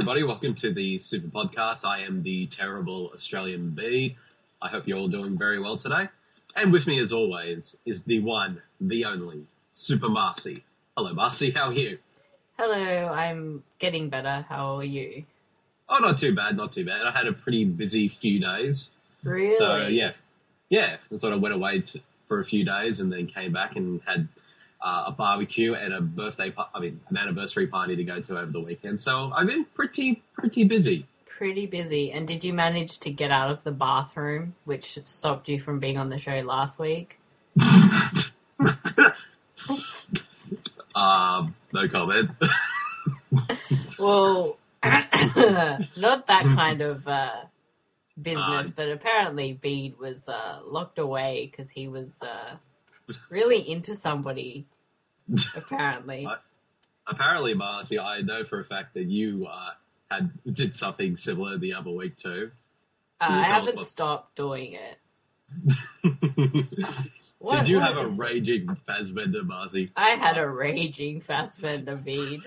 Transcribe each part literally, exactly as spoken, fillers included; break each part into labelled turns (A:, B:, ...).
A: everybody. Welcome to the Super Podcast. I am the terrible Australian Bede. I hope you're all doing very well today. And with me, as always, is the one, the only, Super Marcy. Hello, Marcy. How are you?
B: Hello, I'm getting better. How are you?
A: Oh, not too bad, not too bad. I had a pretty busy few days.
B: Really?
A: So, yeah. Yeah, I sort of went away to, for a few days and then came back and had uh, a barbecue and a birthday, I mean, an anniversary party to go to over the weekend. So I've been pretty, pretty busy.
B: Pretty busy. And did you manage to get out of the bathroom, which stopped you from being on the show last week?
A: um, no comment.
B: Well, not that kind of uh, business,
A: Uh,
B: but apparently Bede was uh, locked away because he was uh, really into somebody, apparently.
A: I- Apparently, Marcy, I know for a fact that you uh, had did something similar the other week too.
B: Uh,
A: Can you
B: I
A: tell us
B: haven't
A: what-
B: stopped doing it. What-
A: Did you
B: what
A: have a
B: is it?
A: raging Fassbender, Marcy?
B: I had a raging Fassbender Bede.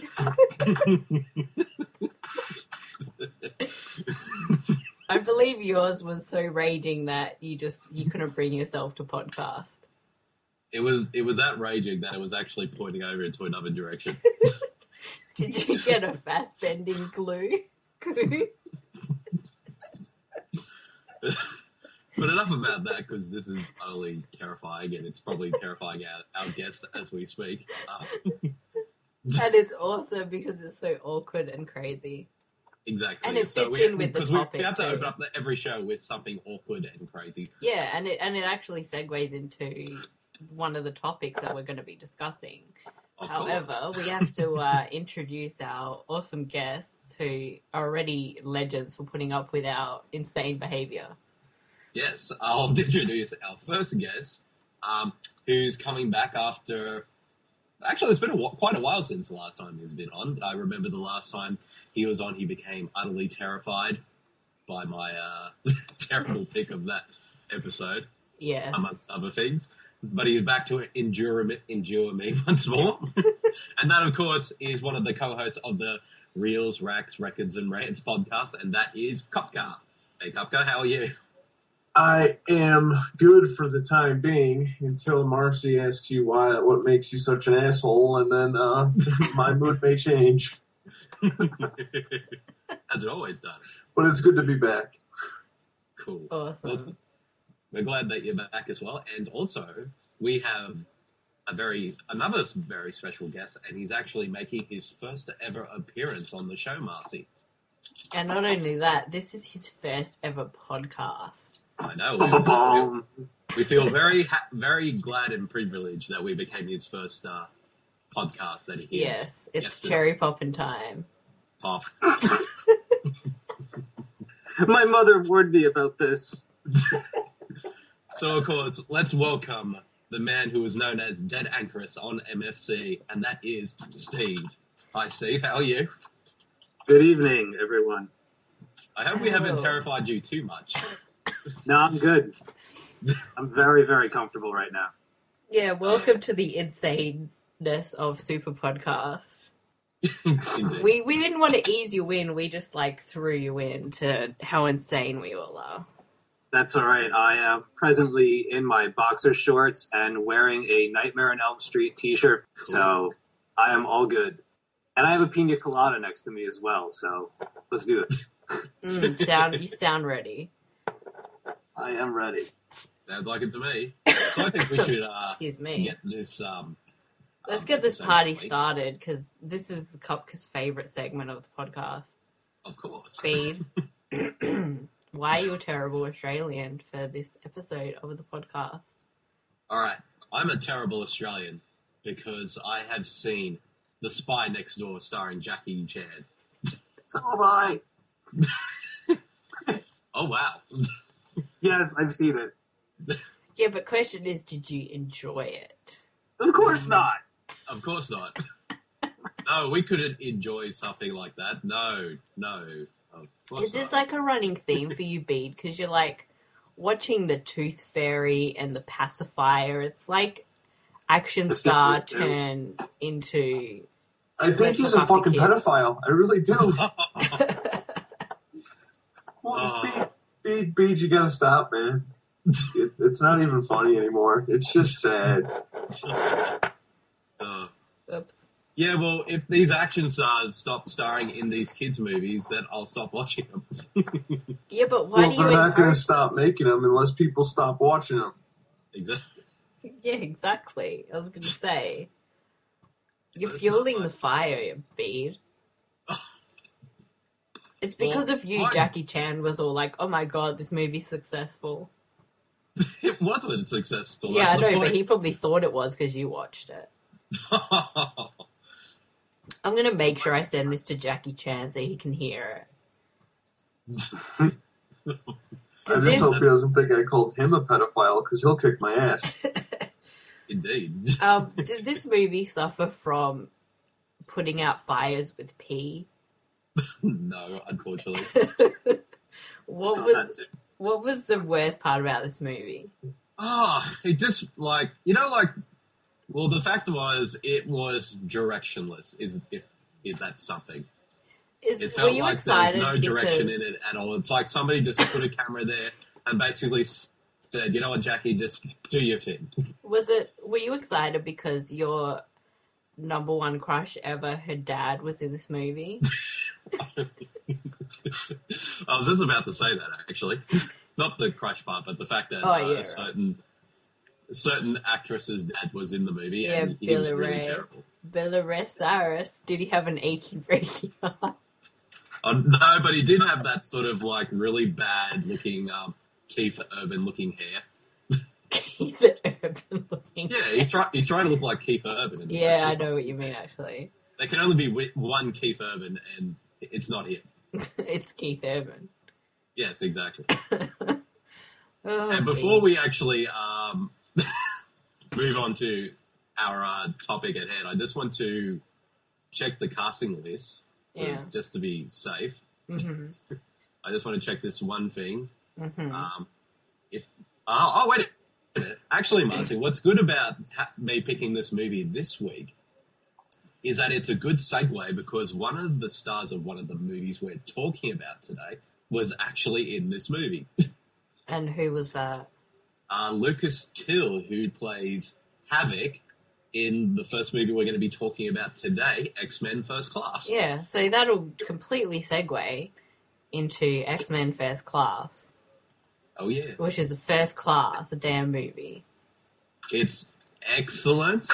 B: I believe yours was so raging that you just you couldn't bring yourself to podcast.
A: It was it was that raging that it was actually pointing over into another direction.
B: Did you get a fast bending glue?
A: But enough about that, because this is only terrifying, and it's probably terrifying our, our guests as we speak. Uh,
B: And it's awesome because it's so awkward and crazy.
A: exactly.
B: And it
A: So
B: fits
A: we,
B: in with the
A: 'cause we-
B: topic,
A: We have to
B: too.
A: open up the, every show with something awkward and crazy.
B: Yeah, and it and it actually segues into one of the topics that we're going to be discussing.
A: Of
B: However,
A: course.
B: we have to uh, introduce our awesome guests who are already legends for putting up with our insane behaviour.
A: Yes, I'll introduce our first guest, um, who's coming back after... Actually, it's been a, wh- quite a while since the last time he's been on. I remember the last time he was on, he became utterly terrified by my uh, terrible pick of that episode,
B: Yes.
A: amongst other things. But he's back to endure me, endure me once more. And that, of course, is one of the co-hosts of the Reels, Racks, Records, and Rants podcast, and that is Kopka. Hey, Kopka, how are you?
C: I am good for the time being until Marcy asks you why, what makes you such an asshole, and then uh, my mood may change.
A: As it always does.
C: But it's good to be back.
A: Cool.
B: Awesome.
A: Awesome. We're glad that you're back as well. And also, we have a very another very special guest, and he's actually making his first ever appearance on the show, Marcy.
B: And not only that, this is his first ever podcast.
A: I know.
C: Ba-ba-bum.
A: We, we feel very, ha- very glad and privileged that we became his first uh, podcast that he is.
B: Yes, it's
A: yesterday.
B: cherry poppin' time.
A: Pop.
D: My mother warned me about this.
A: So, of course, let's welcome the man who is known as Dead Anchoress on M S C, and that is Steve. Hi, Steve. How are you?
D: Good evening, everyone.
A: I hope we haven't
B: Hello.
A: terrified you too much.
D: No, I'm good. I'm very, very comfortable right now.
B: Yeah, welcome to the insaneness of Super Podcast.
A: Indeed.
B: We we didn't want to ease you in, we just like threw you in to how insane we all are.
D: That's all right. I am presently in my boxer shorts and wearing a Nightmare on Elm Street t-shirt, so I am all good. And I have a pina colada next to me as well, so let's do this.
B: Mm, sound you sound ready.
D: I am ready.
A: Sounds like it to me. So I think we should uh,
B: Excuse me.
A: get this. Um,
B: Let's
A: um,
B: get this
A: episode
B: party
A: going.
B: started because this is Kopka's favorite segment of the podcast.
A: Of course.
B: Speed. Why are you a terrible Australian for this episode of the podcast?
A: All right. I'm a terrible Australian because I have seen The Spy Next Door starring Jackie Chan.
D: So am I.
A: Oh, wow.
D: Yes, I've seen it.
B: Yeah, but question is, did you enjoy it?
D: Of course not.
A: Of course not. No, we couldn't enjoy something like that. No, no. Of course
B: Is this
A: not.
B: like a running theme for you, Bede? Because you're like watching the Tooth Fairy and the Pacifier. It's like action
D: The
B: star
D: Simpsons, too.
B: turn into
C: I think
B: Let's
C: he's
B: look
C: a
B: after
C: fucking
B: kids.
C: pedophile. I really do. Well,
A: Uh.
C: Bede, Bede, Bede, you gotta stop, man. It, it's not even funny anymore. It's just sad.
A: Uh,
B: Oops.
A: yeah, well, if these action stars stop starring in these kids' movies, then I'll stop watching them.
B: Yeah, but why
C: Well,
B: do you
C: they're not gonna
B: encourage...
C: stop making them unless people stop watching them.
A: Exactly.
B: Yeah, exactly. I was going to say. You're
A: That's
B: fueling
A: not
B: the fire, Bede. It's because
A: Well,
B: of you,
A: why-
B: Jackie Chan was all like, oh my god, this movie's successful.
A: It wasn't successful.
B: Yeah, I
A: that's the
B: know, but
A: point.
B: he probably thought it was because you watched it. I'm going to make sure I send this to Jackie Chan so he can hear it.
C: I
B: Did
C: just
B: this,
C: hope he doesn't think I called him a pedophile because he'll kick my ass.
A: Indeed.
B: um, did this movie suffer from putting out fires with pee?
A: No, unfortunately.
B: What
D: So
B: was
D: that's it.
B: what was the worst part about this movie?
A: Ah, it just like you know, like well, the fact was it was directionless. Is if if that's something.
B: Is
A: It
B: were
A: felt
B: you
A: like there was
B: excited
A: no direction
B: because
A: in it at all. It's like somebody just put a camera there and basically said, "You know what, Jackie, just do your thing."
B: was it were you excited because your number one crush ever, her dad, was in this movie?
A: I was just about to say that actually, not the crush part, but the fact that
B: Oh,
A: uh,
B: yeah,
A: a
B: right.
A: certain certain actress's dad was in the movie
B: Yeah,
A: and he was
B: Billy
A: really
B: Ray.
A: terrible.
B: Bellarosaurus, did he have an achy breaky heart?
A: Uh, no, but he did have that sort of like really bad looking um, Keith Urban looking hair.
B: Keith Urban looking.
A: Yeah, he's trying he's trying to look like Keith Urban. In the
B: Yeah, I
A: rest of
B: know what you mean, actually.
A: There can only be wi- one Keith Urban, and it's not him.
B: It's Keith Urban.
A: Yes, exactly.
B: Oh,
A: And before
B: Pete.
A: we actually um, move on to our uh, topic at hand, I just want to check the casting list, 'cause
B: Yeah.
A: just to be safe.
B: hmm
A: I just want to check this one thing.
B: hmm
A: Um, if oh, oh wait a minute, actually, Marcy, what's good about ha- me picking this movie this week is that it's a good segue because one of the stars of one of the movies we're talking about today was actually in this movie.
B: And who was that?
A: Uh, Lucas Till, who plays Havoc in the first movie we're going to be talking about today, X-Men First Class.
B: Yeah, so that'll completely segue into X-Men First Class,
A: Oh yeah,
B: which is a first class, a damn movie.
A: it's excellent.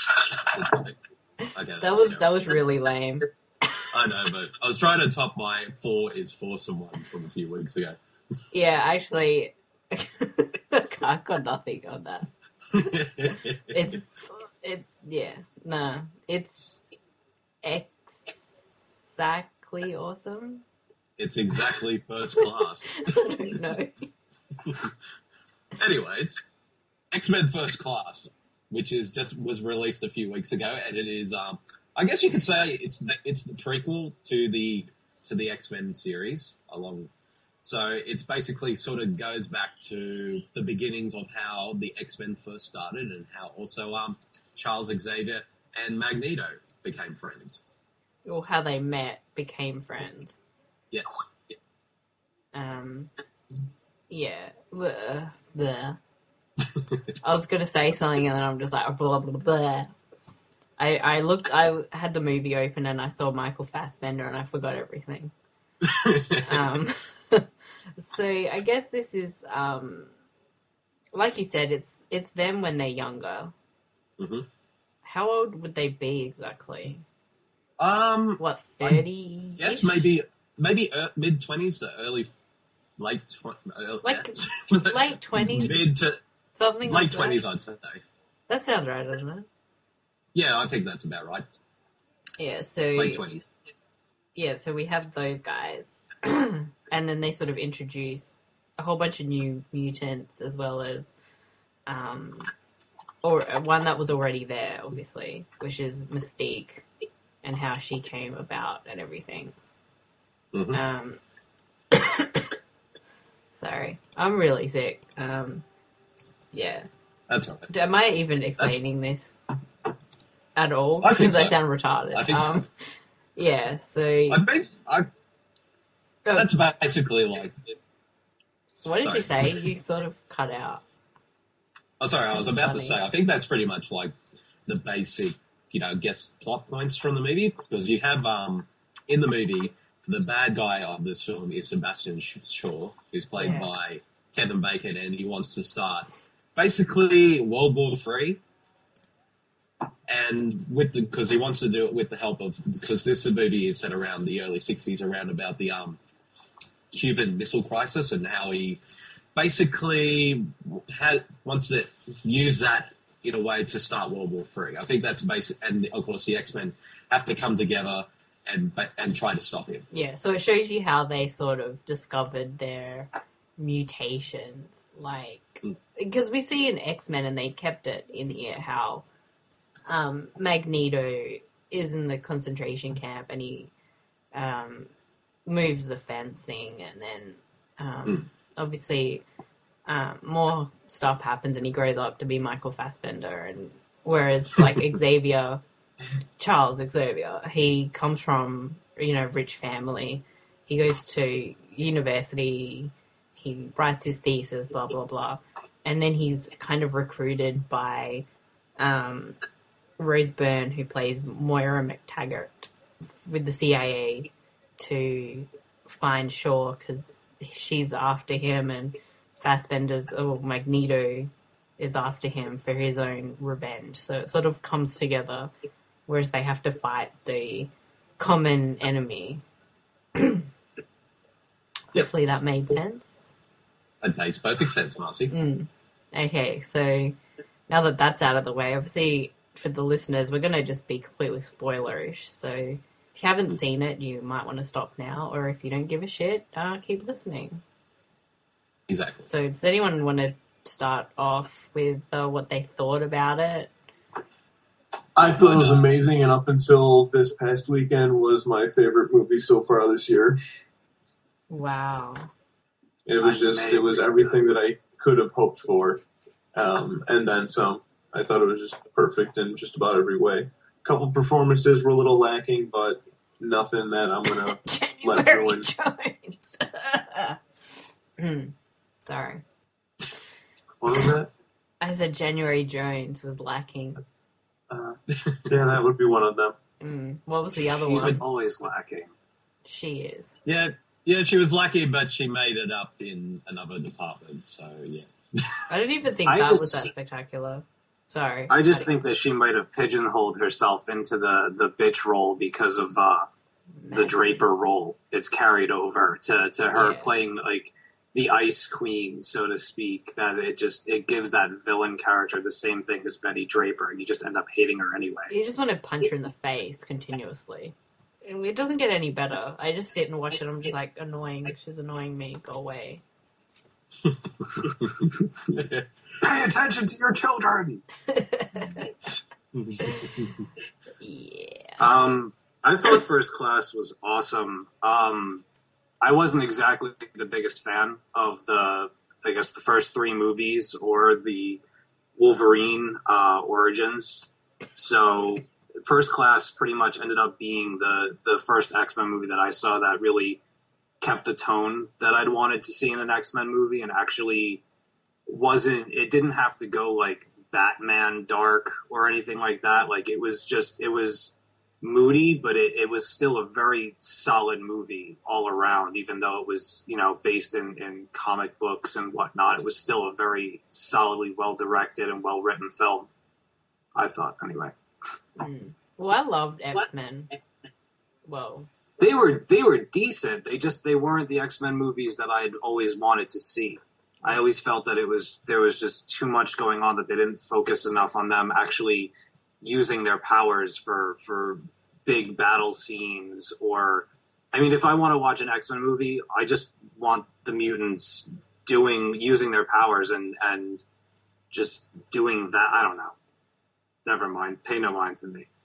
A: Okay,
B: That was that was really lame.
A: I know, but I was trying to top my four is foursome one from a few weeks ago.
B: Yeah, actually, I got nothing on that. It's it's yeah, no, it's exactly awesome.
A: It's exactly first class.
B: I don't know.
A: Anyways, X-Men First Class, which is just was released a few weeks ago, and it is, um, I guess you could say it's the, it's the prequel to the to the X-Men series. Along, so it's basically sort of goes back to the beginnings of how the X-Men first started, and how also um, Charles Xavier and Magneto became friends.
B: Or how they met, became friends.
A: Yes.
B: Um, yeah. Bleh, bleh. I was gonna say something and then I'm just like blah blah blah. I I looked. I had the movie open and I saw Michael Fassbender and I forgot everything. Um, so I guess this is um, like you said, it's it's them when they're younger.
A: hmm
B: How old would they be exactly?
A: Um.
B: What, thirty?
A: Yes, maybe maybe uh, mid twenties to early, late tw- uh,
B: Like,
A: yeah.
B: late twenties?
A: mid to
B: Something like
A: late twenties,
B: that.
A: I'd say.
B: That sounds right, doesn't it?
A: Yeah, I think that's about right.
B: Yeah, so
A: Late twenties.
B: yeah, so we have those guys, and then they sort of introduce a whole bunch of new mutants as well as, um, or one that was already there, obviously, which is Mystique, and how she came about and everything.
A: hmm
B: Um, sorry, I'm really sick. Um, yeah,
A: That's all right.
B: am I even explaining this? at all
A: I think
B: because I
A: so.
B: sound retarded.
A: I think
B: um,
A: so.
B: Yeah, so
A: I think I,
B: oh,
A: that's basically like.
B: what did
A: sorry.
B: you say? You sort of cut out.
A: Oh, sorry, I was
B: That's
A: about
B: funny.
A: to say. I think that's pretty much like the basic, you know, guess plot points from the movie because you have um in the movie the bad guy of this film is Sebastian Shaw, who's played
B: Yeah.
A: by Kevin Bacon, and he wants to start basically World War Three. And with the because he wants to do it with the help of because this movie is set around the early sixties, around about the um Cuban Missile Crisis, and how he basically had, wants to use that in a way to start World War Three. I think that's basic, and of course the X-Men have to come together and and try to stop him.
B: Yeah, so it shows you how they sort of discovered their mutations, like
A: Mm.
B: because we see in X-Men and they kept it in here how um, Magneto is in the concentration camp and he um, moves the fencing, and then um,
A: Mm.
B: obviously um, more stuff happens and he grows up to be Michael Fassbender, and whereas like Xavier, Charles Xavier, he comes from, you know, rich family. He goes to university, he writes his thesis, blah blah blah, and then he's kind of recruited by um, Rose Byrne, who plays Moira McTaggart, with the C I A to find Shaw because she's after him, and Fassbender's or Magneto is after him for his own revenge. So it sort of comes together, whereas they have to fight the common enemy. Hopefully that made sense.
A: That makes perfect sense, Marcy.
B: Mm. Okay, so now that that's out of the way, obviously for the listeners, we're going to just be completely spoilerish. So if you haven't seen it, you might want to stop now, or if you don't give a shit, uh, keep listening.
A: Exactly.
B: So does anyone want to start off with uh, what they thought about it?
C: I thought it was amazing, and up until this past weekend was my favorite movie so far this year.
B: Wow.
C: It was just, it was everything that I could have hoped for, um, and then some. I thought it was just perfect in just about every way. A couple performances were a little lacking, but nothing that I'm going to let
B: January
C: ruin.
B: Jones. Hmm. Sorry.
C: What was that?
B: I said January Jones was lacking.
C: Uh, yeah, that would be one of them.
B: Mm. What was the other
D: She's
B: one?
D: always lacking.
B: She is.
A: Yeah, yeah, she was lucky, but she made it up in another department. So yeah.
B: I don't even think
D: I
B: that
D: just-
B: was that spectacular. Sorry.
D: I just think that she might have pigeonholed herself into the, the bitch role because of uh, the Draper role. It's carried over to, to her
B: Yeah.
D: playing like the Ice Queen, so to speak. That it just it gives that villain character the same thing as Betty Draper, and you just end up hating her anyway.
B: You just want to punch her in the face continuously. And it doesn't get any better. I just sit and watch it. I'm just like, annoying. She's annoying me. Go away.
D: Pay attention to your children.
B: Yeah.
D: Um, I thought First Class was awesome. Um, I wasn't exactly the biggest fan of the, I guess, the first three movies or the Wolverine uh, Origins. So First Class pretty much ended up being the, the first X-Men movie that I saw that really kept the tone that I'd wanted to see in an X-Men movie, and actually wasn't, it didn't have to go like Batman dark or anything like that. Like it was just, it was moody, but it, it was still a very solid movie all around, even though it was, you know, based in, in comic books and whatnot. It was still a very solidly well-directed and well-written film, I thought, anyway.
B: Mm. Well, I loved X-Men. Well,
D: They were they were decent. They just they weren't the X-Men movies that I'd always wanted to see. I always felt that it was there was just too much going on, that they didn't focus enough on them actually using their powers for for big battle scenes. Or, I mean, if I want to watch an X-Men movie, I just want the mutants doing using their powers and and just doing that. I don't know. Never mind. Pay no mind to me.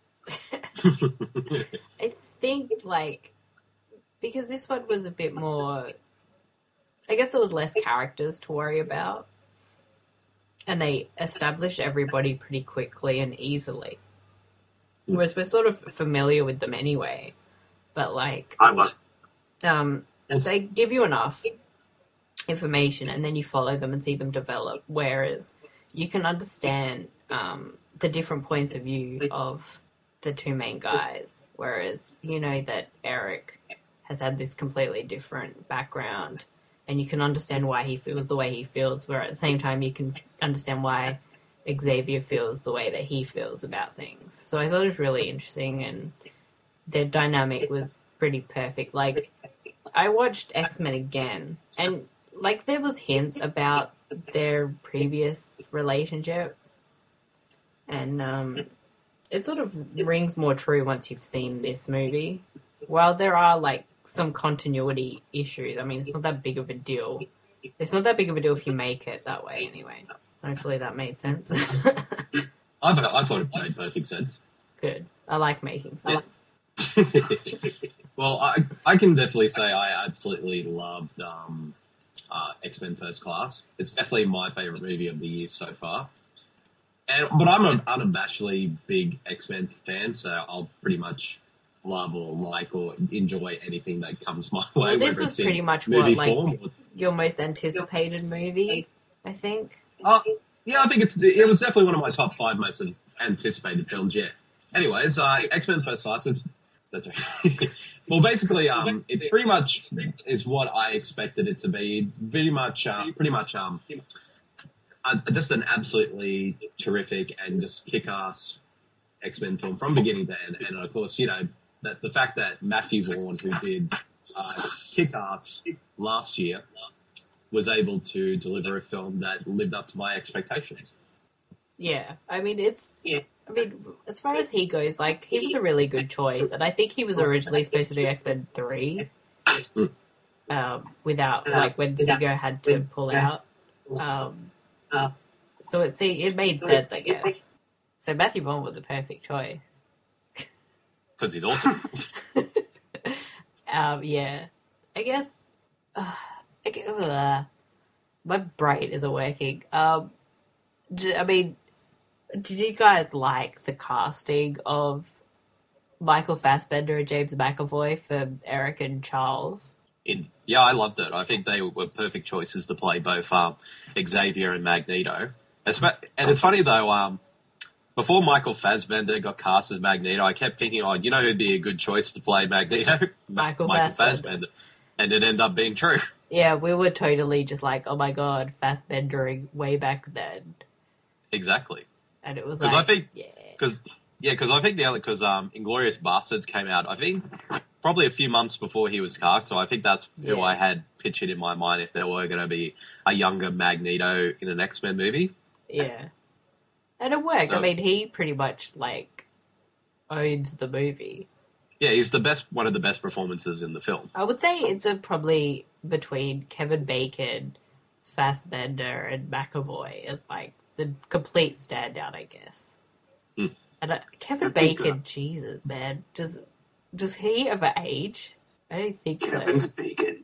B: I think, like, because this one was a bit more, I guess there was less characters to worry about, and they established everybody pretty quickly and easily. whereas we're sort of familiar with them anyway. But like,
D: I was.
B: um, they give you enough information, and then you follow them and see them develop. Whereas you can understand um, the different points of view of the two main guys. Whereas you know that Eric has had this completely different background, and you can understand why he feels the way he feels. Where at the same time, you can understand why Xavier feels the way that he feels about things. So I thought it was really interesting, and their dynamic was pretty perfect. Like, I watched X-Men again, and like there was hints about their previous relationship, and um, it sort of rings more true once you've seen this movie. While there are like some continuity issues, I mean, it's not that big of a deal. It's not that big of a deal if you make it that way, anyway. Hopefully that made sense.
A: I thought, I thought it made perfect sense.
B: Good. I like making sense.
A: Well, I I can definitely say I absolutely loved um, uh, X-Men First Class. It's definitely my favorite movie of the year so far. And but I'm an unabashedly big X-Men fan, so I'll pretty much love or like or enjoy anything that comes my way.
B: Well, this was pretty much what, like,
A: or...
B: your most anticipated movie, I think.
A: Uh, yeah, I think it's it was definitely one of my top five most anticipated films yet. Anyways, uh, X-Men First Class, it's, that's right. Well, basically, um, it pretty much is what I expected it to be. It's very much, uh, pretty much, um, uh, just an absolutely terrific and just kick-ass X-Men film from beginning to end. And of course, you know, that the fact that Matthew Vaughn, who did uh, Kick-Ass last year, was able to deliver a film that lived up to my expectations.
B: Yeah, I mean, it's... Yeah. I mean, as far as he goes, like, he was a really good choice, and I think he was originally supposed to do X-Men three,
A: Mm.
B: um, without, like, when Sigo had to pull out. Um, so it, see, it made sense, I guess. So Matthew Vaughn was a perfect choice.
A: Because he's awesome.
B: um, yeah. I guess... Uh, I guess uh, my brain isn't working. Um, I mean... Did you guys like the casting of Michael Fassbender and James McAvoy for Eric and Charles?
A: In, yeah, I loved it. I think they were perfect choices to play both um, Xavier and Magneto. And it's funny, though, um, before Michael Fassbender got cast as Magneto, I kept thinking, oh, you know who'd be a good choice to play Magneto?
B: Michael,
A: Michael
B: Fassbender.
A: Fassbender. And it ended up being true.
B: Yeah, we were totally just like, oh my god, Fassbendering way back then.
A: Exactly.
B: And it was
A: Because
B: like,
A: I think,
B: yeah.
A: Cause, yeah, because I think the other, because um, Inglourious Bastards came out, I think, probably a few months before he was cast, so I think that's who
B: Yeah.
A: I had pictured in my mind if there were going to be a younger Magneto in an X-Men movie.
B: Yeah. And it worked.
A: So-
B: I mean, he pretty much, like, owns the movie.
A: Yeah, he's the best, one of the best performances in the film.
B: I would say it's a probably between Kevin Bacon, Fassbender, and McAvoy as, like, the complete standout, I guess.
A: Mm.
B: And uh, Kevin
D: I think,
B: Bacon,
D: uh,
B: Jesus, man, does does he ever age? I don't think
D: Kevin's
B: so.
D: bacon.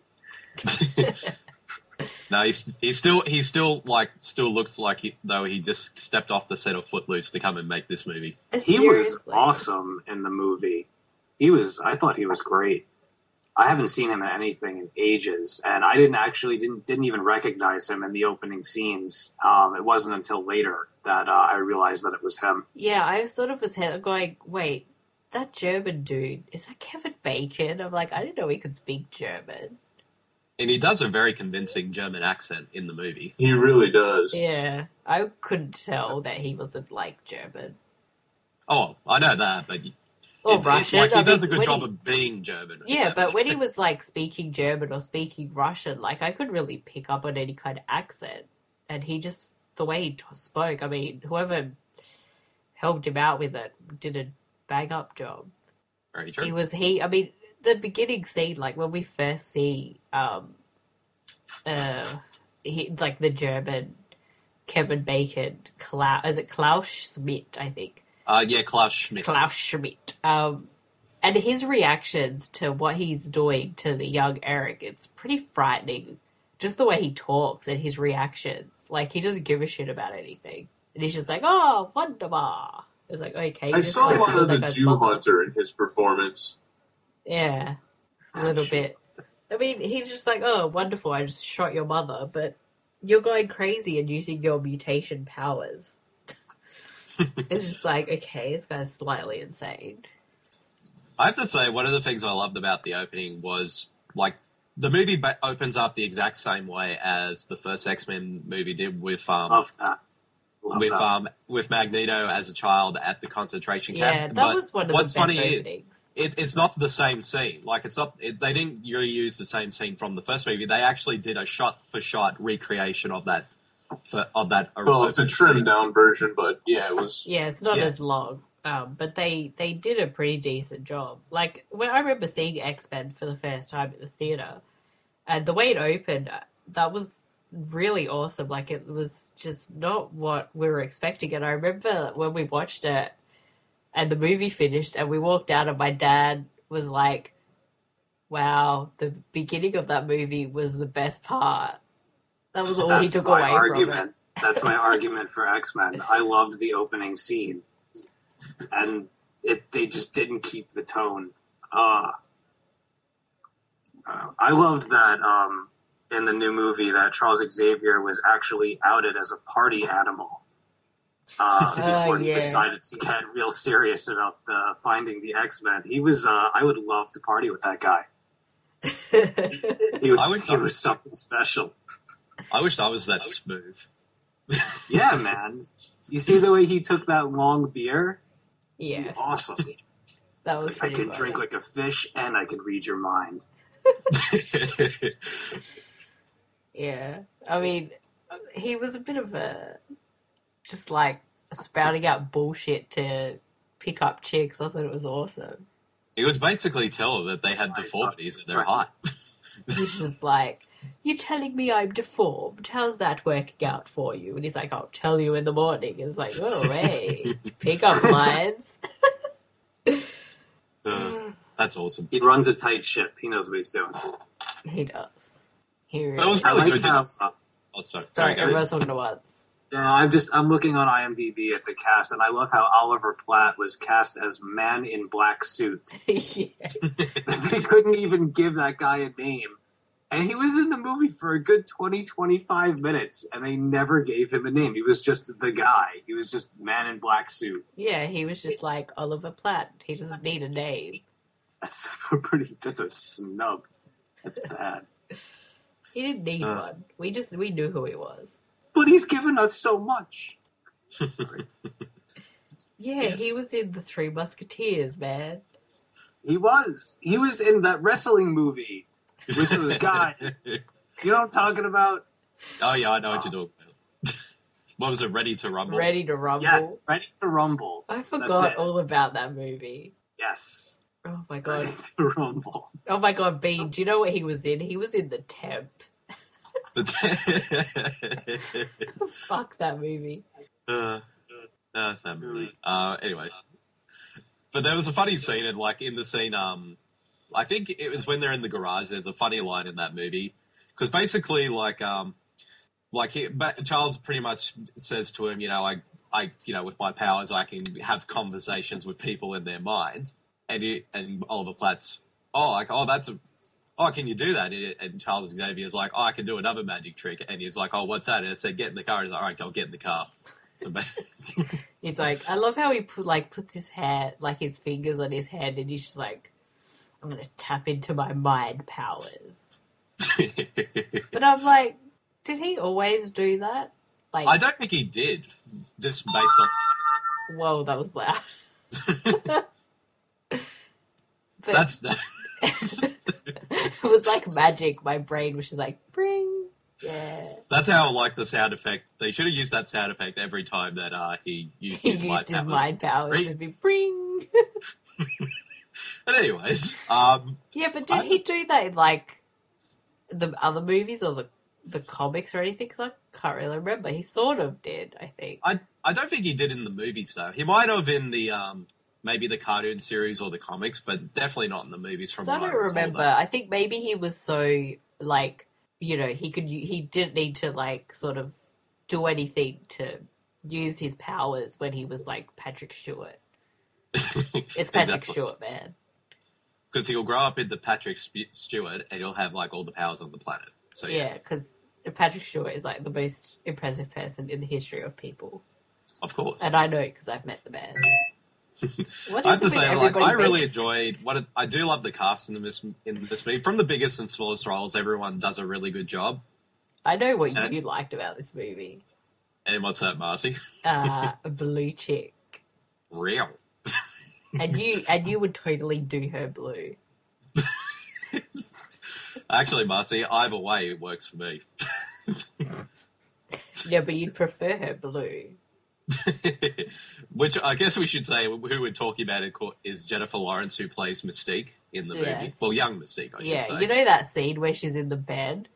A: No, he's he's still he's still like still looks like he, though he just stepped off the set of Footloose to come and make this movie.
D: He was awesome in the movie. He was. I thought he was great. I haven't seen him in anything in ages, and I didn't actually didn't didn't even recognize him in the opening scenes. Um, it wasn't until later that uh, I realized that it was him.
B: Yeah, I sort of was going, wait, that German dude, is that Kevin Bacon? I'm like, I didn't know he could speak German.
A: And he does a very convincing German accent in the movie.
C: He really does.
B: Yeah, I couldn't tell that he wasn't, like, German.
A: Oh, I know that, but
B: Or
A: it- it's
B: Russian.
A: like he
B: I
A: does
B: mean,
A: a good
B: when
A: job
B: he-
A: of being German. if
B: Yeah,
A: that
B: but
A: makes
B: when he
A: sense.
B: was, like, speaking German or speaking Russian, like, I couldn't really pick up on any kind of accent. And he just, the way he t- spoke, I mean, whoever helped him out with it did a bang-up job.
A: Very true.
B: He was, he, I mean, the beginning scene, like, when we first see, um, uh, he, like, the German Kevin Bacon, Klaus, is it Klaus Schmidt, I think?
A: Uh, yeah, Klaus Schmidt.
B: Klaus Schmidt. Um, and his reactions to what he's doing to the young Eric, it's pretty frightening. Just the way he talks and his reactions. Like, he doesn't give a shit about anything. And he's just like, oh, wonderbar. It was like, okay.
C: I
B: just,
C: saw
B: like,
C: a lot
B: killed
C: of
B: that
C: the
B: guy's
C: Jew
B: mother.
C: Hunter in his performance.
B: Yeah, a little bit. I mean, he's just like, oh, wonderful, I just shot your mother, but you're going crazy and using your mutation powers. It's just like, okay, this guy's slightly insane.
A: I have to say, one of the things I loved about the opening was, like, the movie ba- opens up the exact same way as the first X-Men movie did with um
D: Love that. Love
A: with
D: that.
A: um with Magneto as a child at the concentration camp.
B: Yeah, that
A: But
B: was one of the
A: what's
B: best
A: funny is,
B: openings.
A: it, it's not the same scene. Like, it's not. It, they didn't reuse the same scene from the first movie. They actually did a shot-for-shot recreation of that. For, of that.
C: Well, it's a
A: opening
C: trimmed
A: scene.
C: down version, but yeah, it was.
B: Yeah, it's not
A: Yeah.
B: as long, um, but they, they did a pretty decent job. Like, when I remember seeing X-Men for the first time at the theatre, and the way it opened, that was really awesome. Like, it was just not what we were expecting. And I remember when we watched it, and the movie finished, and we walked out, and my dad was like, wow, the beginning of that movie was the best part. That was all he
D: That's
B: took
D: my
B: away
D: argument.
B: from it.
D: That's my argument for X-Men. I loved the opening scene, and it they just didn't keep the tone. Uh, uh, I loved that um, in the new movie that Charles Xavier was actually outed as a party animal uh,
B: Oh,
D: before he
B: yeah.
D: decided to get real serious about the, finding the X-Men. He was. Uh, I would love to party with that guy. He was.
A: I would-
D: he was something special.
A: I wish I was that smooth.
D: Yeah, man. You see the way he took that long beer?
B: Yes,
D: Awesome.
B: that was
D: I
B: pretty
D: could
B: funny.
D: drink like a fish and I could read your mind.
B: Yeah, I mean, he was a bit of a just like spouting out bullshit to pick up chicks. I thought it was awesome.
A: He was basically telling that they had deformities in their height.
B: He's just like, "You're telling me I'm deformed? How's that working out for you?" And he's like, "I'll tell you in the morning." And it's like, "Oh, hey, pick up lines."
A: Uh, that's awesome.
D: He runs a tight ship. He knows what he's doing.
B: He does. He
A: That was
B: really.
D: I
A: really
D: like
A: good.
D: how.
A: Just, oh, sorry,
B: Sorry,
A: sorry, Gary.
B: everyone's talking at once.
D: Yeah, I'm just I'm looking on IMDb at the cast, and I love how Oliver Platt was cast as Man in Black Suit.
B: Yeah.
D: They couldn't even give that guy a name. And he was in the movie for a good twenty, twenty-five minutes, and they never gave him a name. He was just the guy. He was just Man in Black Suit.
B: Yeah, he was just like Oliver Platt. He doesn't need a name.
D: That's a pretty. That's a snub. That's bad.
B: He didn't need
A: Uh.
B: one. We just we knew who he was.
D: But he's given us so much. Sorry.
B: Yeah,
A: Yes.
B: he was in the Three Musketeers, man.
D: He was. He was in that wrestling movie with those guys. You know what I'm talking about?
A: Oh yeah, I know what you're talking about. What was it? Ready to Rumble?
B: Ready to Rumble.
D: Yes, Ready to Rumble.
B: I
D: That's
B: forgot
D: it.
B: all about that movie.
D: Yes,
B: Oh my
D: Ready
B: god.
D: to Rumble.
B: Oh my god, Bean, do you know what he was in? He was in The Temp. Fuck that movie.
A: uh, uh, that movie. Uh, anyway, but there was a funny scene, and like in the scene, um, I think it was when they're in the garage. There's a funny line in that movie because basically, like, um, like he, but Charles pretty much says to him, you know, I, I, you know, with my powers, I can have conversations with people in their mind, and he, and Oliver Platt's, oh, like, oh, that's a. Oh, can you do that? And Charles Xavier's like, oh, I can do another magic trick. And he's like, oh, what's that? And it said, get in the car. He's like, all right, I'll get in the car. So,
B: It's like, I love how he put, like puts his hand, like his fingers on his head, and he's just like, I'm gonna tap into my mind powers. But I'm like, did he always do that? Like,
A: I don't think he did. Just based on
B: whoa, that was loud. But
A: that's the,
B: it was like magic. My brain was just like, bring, yeah.
A: that's how like the sound effect. They should have used that sound effect every time that uh, he used
B: He
A: his,
B: used
A: mind
B: his
A: powers.
B: mind powers
A: Bring.
B: to be bring.
A: But anyways, um,
B: Yeah, but did
A: I-
B: he do that in like the other movies or the the comics or anything? Because I can't really remember. He sort of did, I think.
A: I I don't think he did in the movies though. He might have in the um maybe the cartoon series or the comics, but definitely not in the movies. From
B: I
A: what
B: don't
A: recall,
B: remember.
A: though.
B: I think maybe he was so like, you know, he could he didn't need to like sort of do anything to use his powers when he was like Patrick Stewart. It's Patrick
A: Exactly.
B: Stewart, man.
A: Because he'll grow up in the Patrick Sp- Stewart and he'll have like all the powers on the planet. So yeah,
B: Yeah, because Patrick Stewart is like the most impressive person in the history of people,
A: of course.
B: and I know because I've met the man. What
A: I
B: is
A: have to
B: it with
A: say, like,
B: everybody
A: I really
B: making-
A: enjoyed what it, I do love the cast in this in this movie. From the biggest and smallest roles, everyone does a really good job.
B: I know what
A: And-
B: you liked about this movie.
A: And what's that, Marcy?
B: Uh, a blue chick,
A: Real.
B: and you and you would totally do her blue.
A: Actually, Marcy, either way, it works for me.
B: Yeah, but you'd prefer her blue.
A: Which I guess we should say who we're talking about in court is Jennifer Lawrence, who plays Mystique in the
B: Yeah.
A: movie. Well, young Mystique, I should
B: Yeah,
A: say.
B: you know that scene where she's in the bed,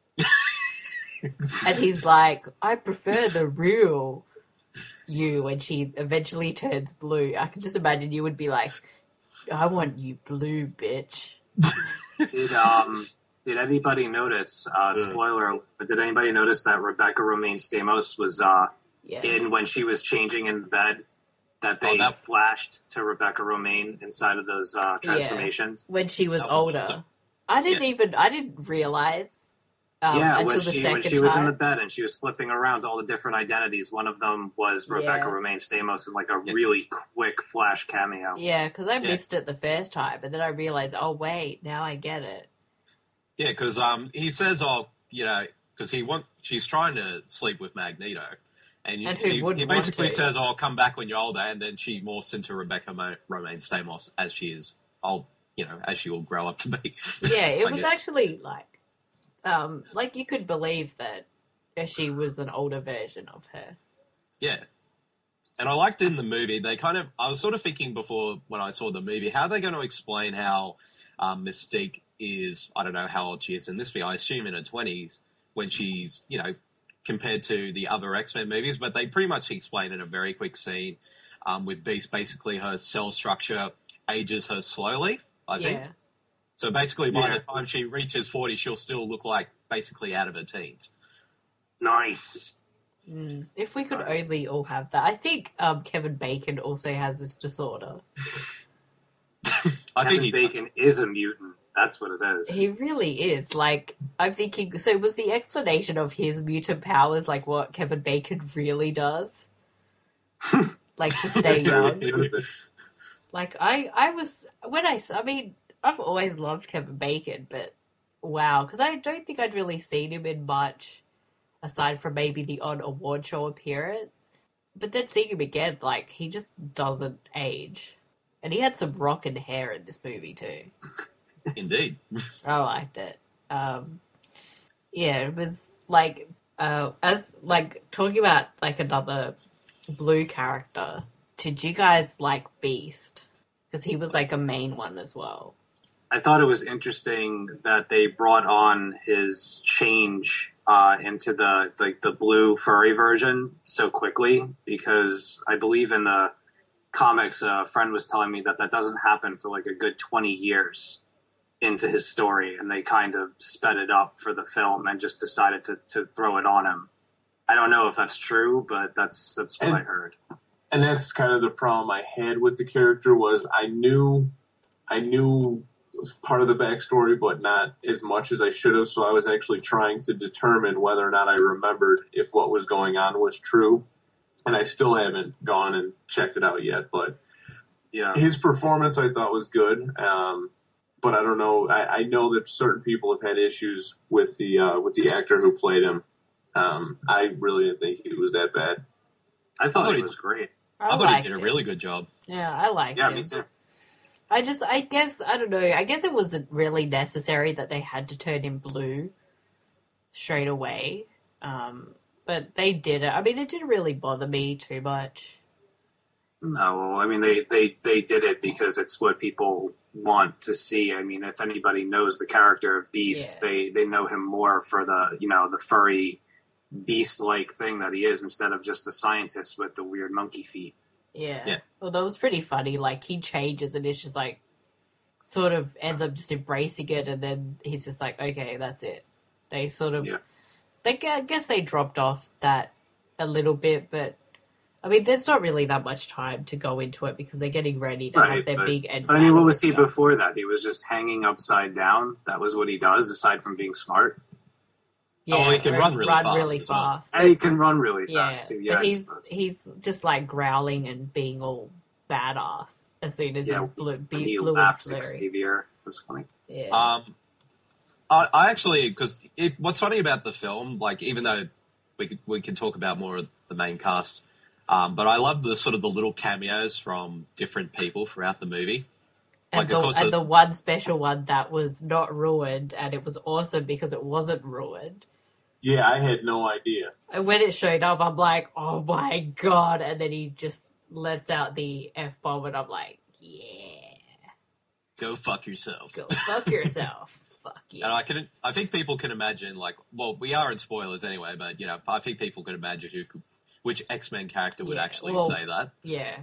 B: and he's like, "I prefer the real you," and she eventually turns blue. I can just imagine you would be like, "I want you blue, bitch."
D: Did um did anybody notice? Uh,
A: Yeah.
D: spoiler, but did anybody notice that Rebecca Romaine Stamos was uh,
B: Yeah,
D: in when she was changing in bed? That they
A: Oh, that-
D: flashed to Rebecca Romaine inside of those uh, transformations.
B: when she was
A: That was
B: older.
A: awesome.
B: I didn't
A: Yeah.
B: even. I didn't realize. Um,
D: yeah,
B: until
D: when
B: the
D: she
B: second
D: when she was in
B: time.
D: the bed and she was flipping around to all the different identities. One of them was Rebecca
B: Yeah.
D: Romaine Stamos in like a
A: Yeah.
D: really quick flash cameo.
B: Yeah, because I
A: Yeah.
B: missed it the first time, and then I realized, oh wait, now I get it.
A: Yeah, because um, he says, "Oh, you know," because he want she's trying to sleep with Magneto, and, you,
B: And who
A: she,
B: wouldn't
A: he
B: want
A: basically
B: to?
A: says, "Oh, come back when you're older," and then she morphs into Rebecca Mo- Romaine Stamos as she is old, you know, as she will grow up to be.
B: Yeah, it
A: I
B: was
A: guess.
B: actually like, um, like you could believe that she was an older version of her.
A: Yeah. And I liked in the movie, they kind of, I was sort of thinking before when I saw the movie, how are they going to explain how um, Mystique is, I don't know how old she is in this movie, I assume in her twenties, when she's, you know, compared to the other X-Men movies, but they pretty much explain in a very quick scene um, with Beast, basically her cell structure ages her slowly, I think.
B: Yeah,
A: So basically by
C: Yeah.
A: the time she reaches forty, she'll still look like basically out of her teens.
C: Nice.
B: mm. If we could
C: Right.
B: only all have that. I think um, Kevin Bacon also has this disorder.
A: I
D: Kevin
A: think he,
D: Bacon is a mutant. That's what it is.
B: He really is. Like, I'm thinking, so was the explanation of his mutant powers like what Kevin Bacon really does? Like, to stay young? Like, I, I was, when I, s- I mean, I've always loved Kevin Bacon, but wow, because I don't think I'd really seen him in much, aside from maybe the odd award show appearance. But then seeing him again, like, he just doesn't age. And he had some rockin' hair in this movie, too.
A: indeed.
B: I liked it. Um, yeah, it was like uh, as like talking about like another blue character. Did you guys like Beast? Because he was like a main one as well.
D: I thought it was interesting that they brought on his change uh, into the like the blue furry version so quickly, because I believe in the comics, a friend was telling me that that doesn't happen for like a good twenty years into his story, and they kind of sped it up for the film and just decided to, to throw it on him. I don't know if that's true, but that's that's what
C: And-
D: I heard.
C: And that's kind of the problem I had with the character was I knew, I knew it was part of the backstory, but not as much as I should have. So I was actually trying to determine whether or not I remembered if what was going on was true. And I still haven't gone and checked it out yet. But
D: Yeah.
C: his performance I thought was good. Um, but I don't know. I, I know that certain people have had issues with the uh, with the actor who played him. Um, I really didn't think he was that bad.
D: I thought
A: Oh,
D: it
A: he-
D: was great.
B: I,
A: I thought
B: liked
A: he did a
B: it.
A: really good job.
B: Yeah, I liked
D: Yeah,
B: him.
D: me too.
B: I just, I guess, I don't know. I guess it wasn't really necessary that they had to turn him blue straight away. Um, but they did it. I mean, it didn't really bother me too much.
D: No, I mean they, they, they did it because it's what people want to see. I mean, if anybody knows the character of Beast,
B: Yeah.
D: they, they know him more for the you know the furry beast like thing that he is, instead of just the scientist with the weird monkey feet.
B: Yeah.
A: Yeah.
B: Well, that was pretty funny. Like, he changes and it's just like, sort of ends up just embracing it, and then he's just like, okay, that's it. They sort of,
D: Yeah.
B: they, I guess they dropped off that a little bit, but I mean, there's not really that much time to go into it because they're getting ready to
D: Right,
B: have their
D: but-
B: big end.
D: But I mean, what
B: battle
D: was he
B: and stuff.
D: before that? He was just hanging upside down. That was what he does, aside from being smart.
B: Yeah,
A: Oh, he can
B: or
A: run really fast
B: really
A: as well.
B: fast.
D: And he can run really
B: Yeah,
D: fast too. Yeah,
B: but
D: I
B: he's
D: suppose.
B: he's just like growling and being all badass as soon as
D: Yeah,
B: he's blue,
D: when
B: be,
D: he
B: blue and
D: laughs
B: flary.
D: Xavier. It was funny.
B: Yeah.
A: Um, I, I actually, because what's funny about the film, like even though we could, we can talk about more of the main cast, um, but I love the sort of the little cameos from different people throughout the movie.
B: and
A: like,
B: the,
A: of course,
B: and
A: the-
B: the one special one that was not ruined, and it was awesome because it wasn't ruined.
C: Yeah, I had no idea.
B: And when it showed up, I'm like, oh my god! And then he just lets out the F bomb, and I'm like, yeah,
A: Go fuck yourself.
B: go fuck yourself. Fuck you.
A: And I can, I think people can imagine, like, well, we are in spoilers anyway, but you know, I think people can imagine who, could, which X-Men character would
B: Yeah,
A: actually
B: well-
A: say that.
B: Yeah.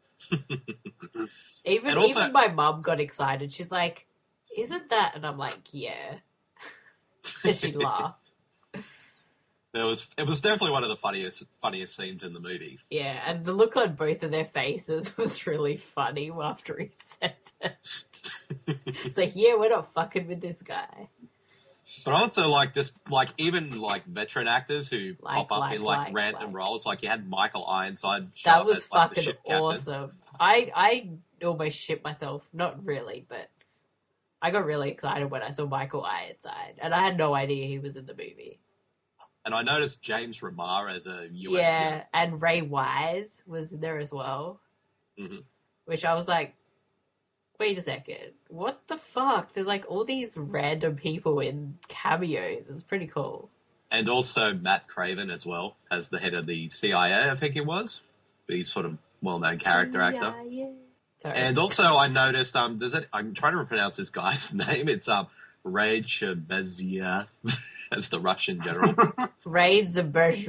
B: even
A: And also-
B: even my mum got excited. She's like, "Isn't that?" And I'm like, "Yeah." And she laughed.
A: There was, it was definitely one of the funniest, funniest scenes in the movie.
B: Yeah, and the look on both of their faces was really funny after he says it. It's like, yeah, we're not fucking with this guy.
A: But also, like this, like even like veteran actors who
B: Like,
A: pop up
B: like,
A: in like,
B: like,
A: random
B: like.
A: roles. Like you had Michael Ironside. show
B: That
A: up
B: was
A: as, like, the
B: fucking
A: ship captain.
B: awesome. I I almost shit myself. Not really, but I got really excited when I saw Michael Ironside, and I had no idea he was in the movie.
A: And I noticed James Remar as a U S
B: Yeah,
A: hero.
B: and Ray Wise was in there as well.
A: Mhm.
B: Which I was like, wait a second, what the fuck? There's like all these random people in cameos. It's pretty cool.
A: And also Matt Craven as well as the head of the C I A. I think it was. He's sort of well-known character actor.
B: Yeah, yeah. Sorry.
A: And also, I noticed. Um, does it? I'm trying to pronounce this guy's name. It's um, Ray Chebezier. That's the Russian general.
B: Raids a burst.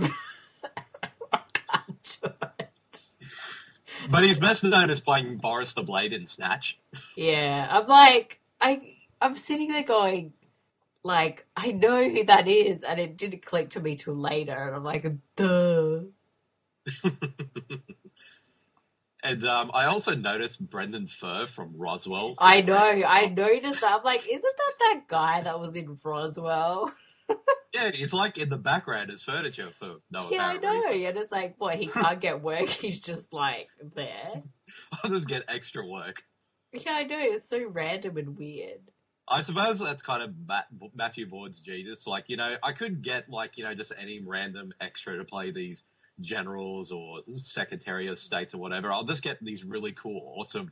A: But he's best known as playing Boris the Blade in Snatch.
B: Yeah, I'm like, I, I'm sitting there going, like, I know who that is, and it didn't click to me till later, and I'm like, duh.
A: And um, I also noticed Brendan Furr from Roswell.
B: I know, I noticed that. I'm like, isn't that that guy that was in Roswell?
A: Yeah, he's like in the background as furniture for no
B: Yeah, I
A: apparent
B: know.
A: reason.
B: And it's like, what, he can't get work, he's just like there.
A: I'll just get extra work.
B: Yeah, I know, it's so random and weird.
A: I suppose that's kind of Matt, Matthew Vaugh's genius. Like, you know, I could get, like, you know, just any random extra to play these generals or secretary of states or whatever. I'll just get these really cool, awesome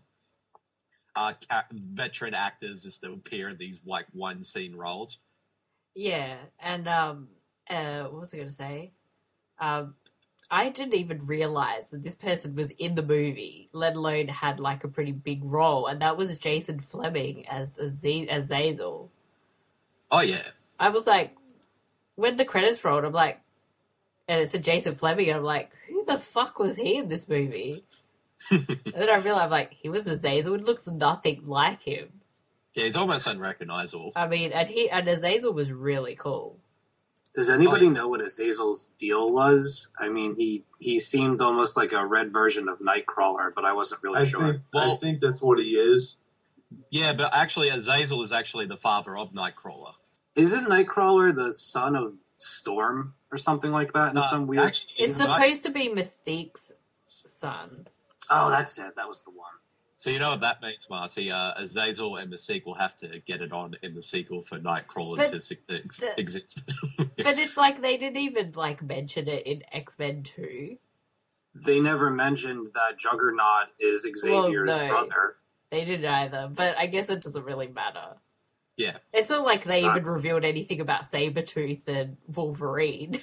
A: uh, ca- veteran actors just to appear in these, like, one-scene roles.
B: Yeah, and, um, uh, what was I going to say? Um, I didn't even realize that this person was in the movie, let alone had, like, a pretty big role, and that was Jason Fleming as, as, Z- as Zazel.
A: Oh, yeah.
B: I was like, when the credits rolled, I'm like, and it said Jason Fleming, and I'm like, who the fuck was he in this movie? And then I realized, I'm like, he was Azazel. It looks nothing like him.
A: Yeah, he's almost unrecognizable.
B: I mean, and he and Azazel was really cool.
D: Does anybody
A: Oh, yeah.
D: know what Azazel's deal was? I mean, he he seemed almost like a red version of Nightcrawler, but I wasn't really
C: I
D: sure.
C: think I
A: Well-
C: think that's what he is.
A: Yeah, but actually, Azazel is actually the father of Nightcrawler.
D: Isn't Nightcrawler the son of Storm or something like that? In
A: Uh,
D: some weird.
A: actually,
B: It's
A: Night-
B: supposed to be Mystique's son.
D: Oh, that's it. That was the one.
A: So you know what that means, Marcy? Uh, Azazel and Mystique will have to get it on in the sequel for Nightcrawler
B: But
A: to su- ex-
B: the-
A: exist.
B: But it's like they didn't even like mention it in X-Men two.
D: They never mentioned that Juggernaut is Xavier's
B: no.
D: brother.
B: They didn't either, but I guess it doesn't really matter.
A: Yeah.
B: It's not like they
D: Uh,
B: even revealed anything about Sabretooth and Wolverine.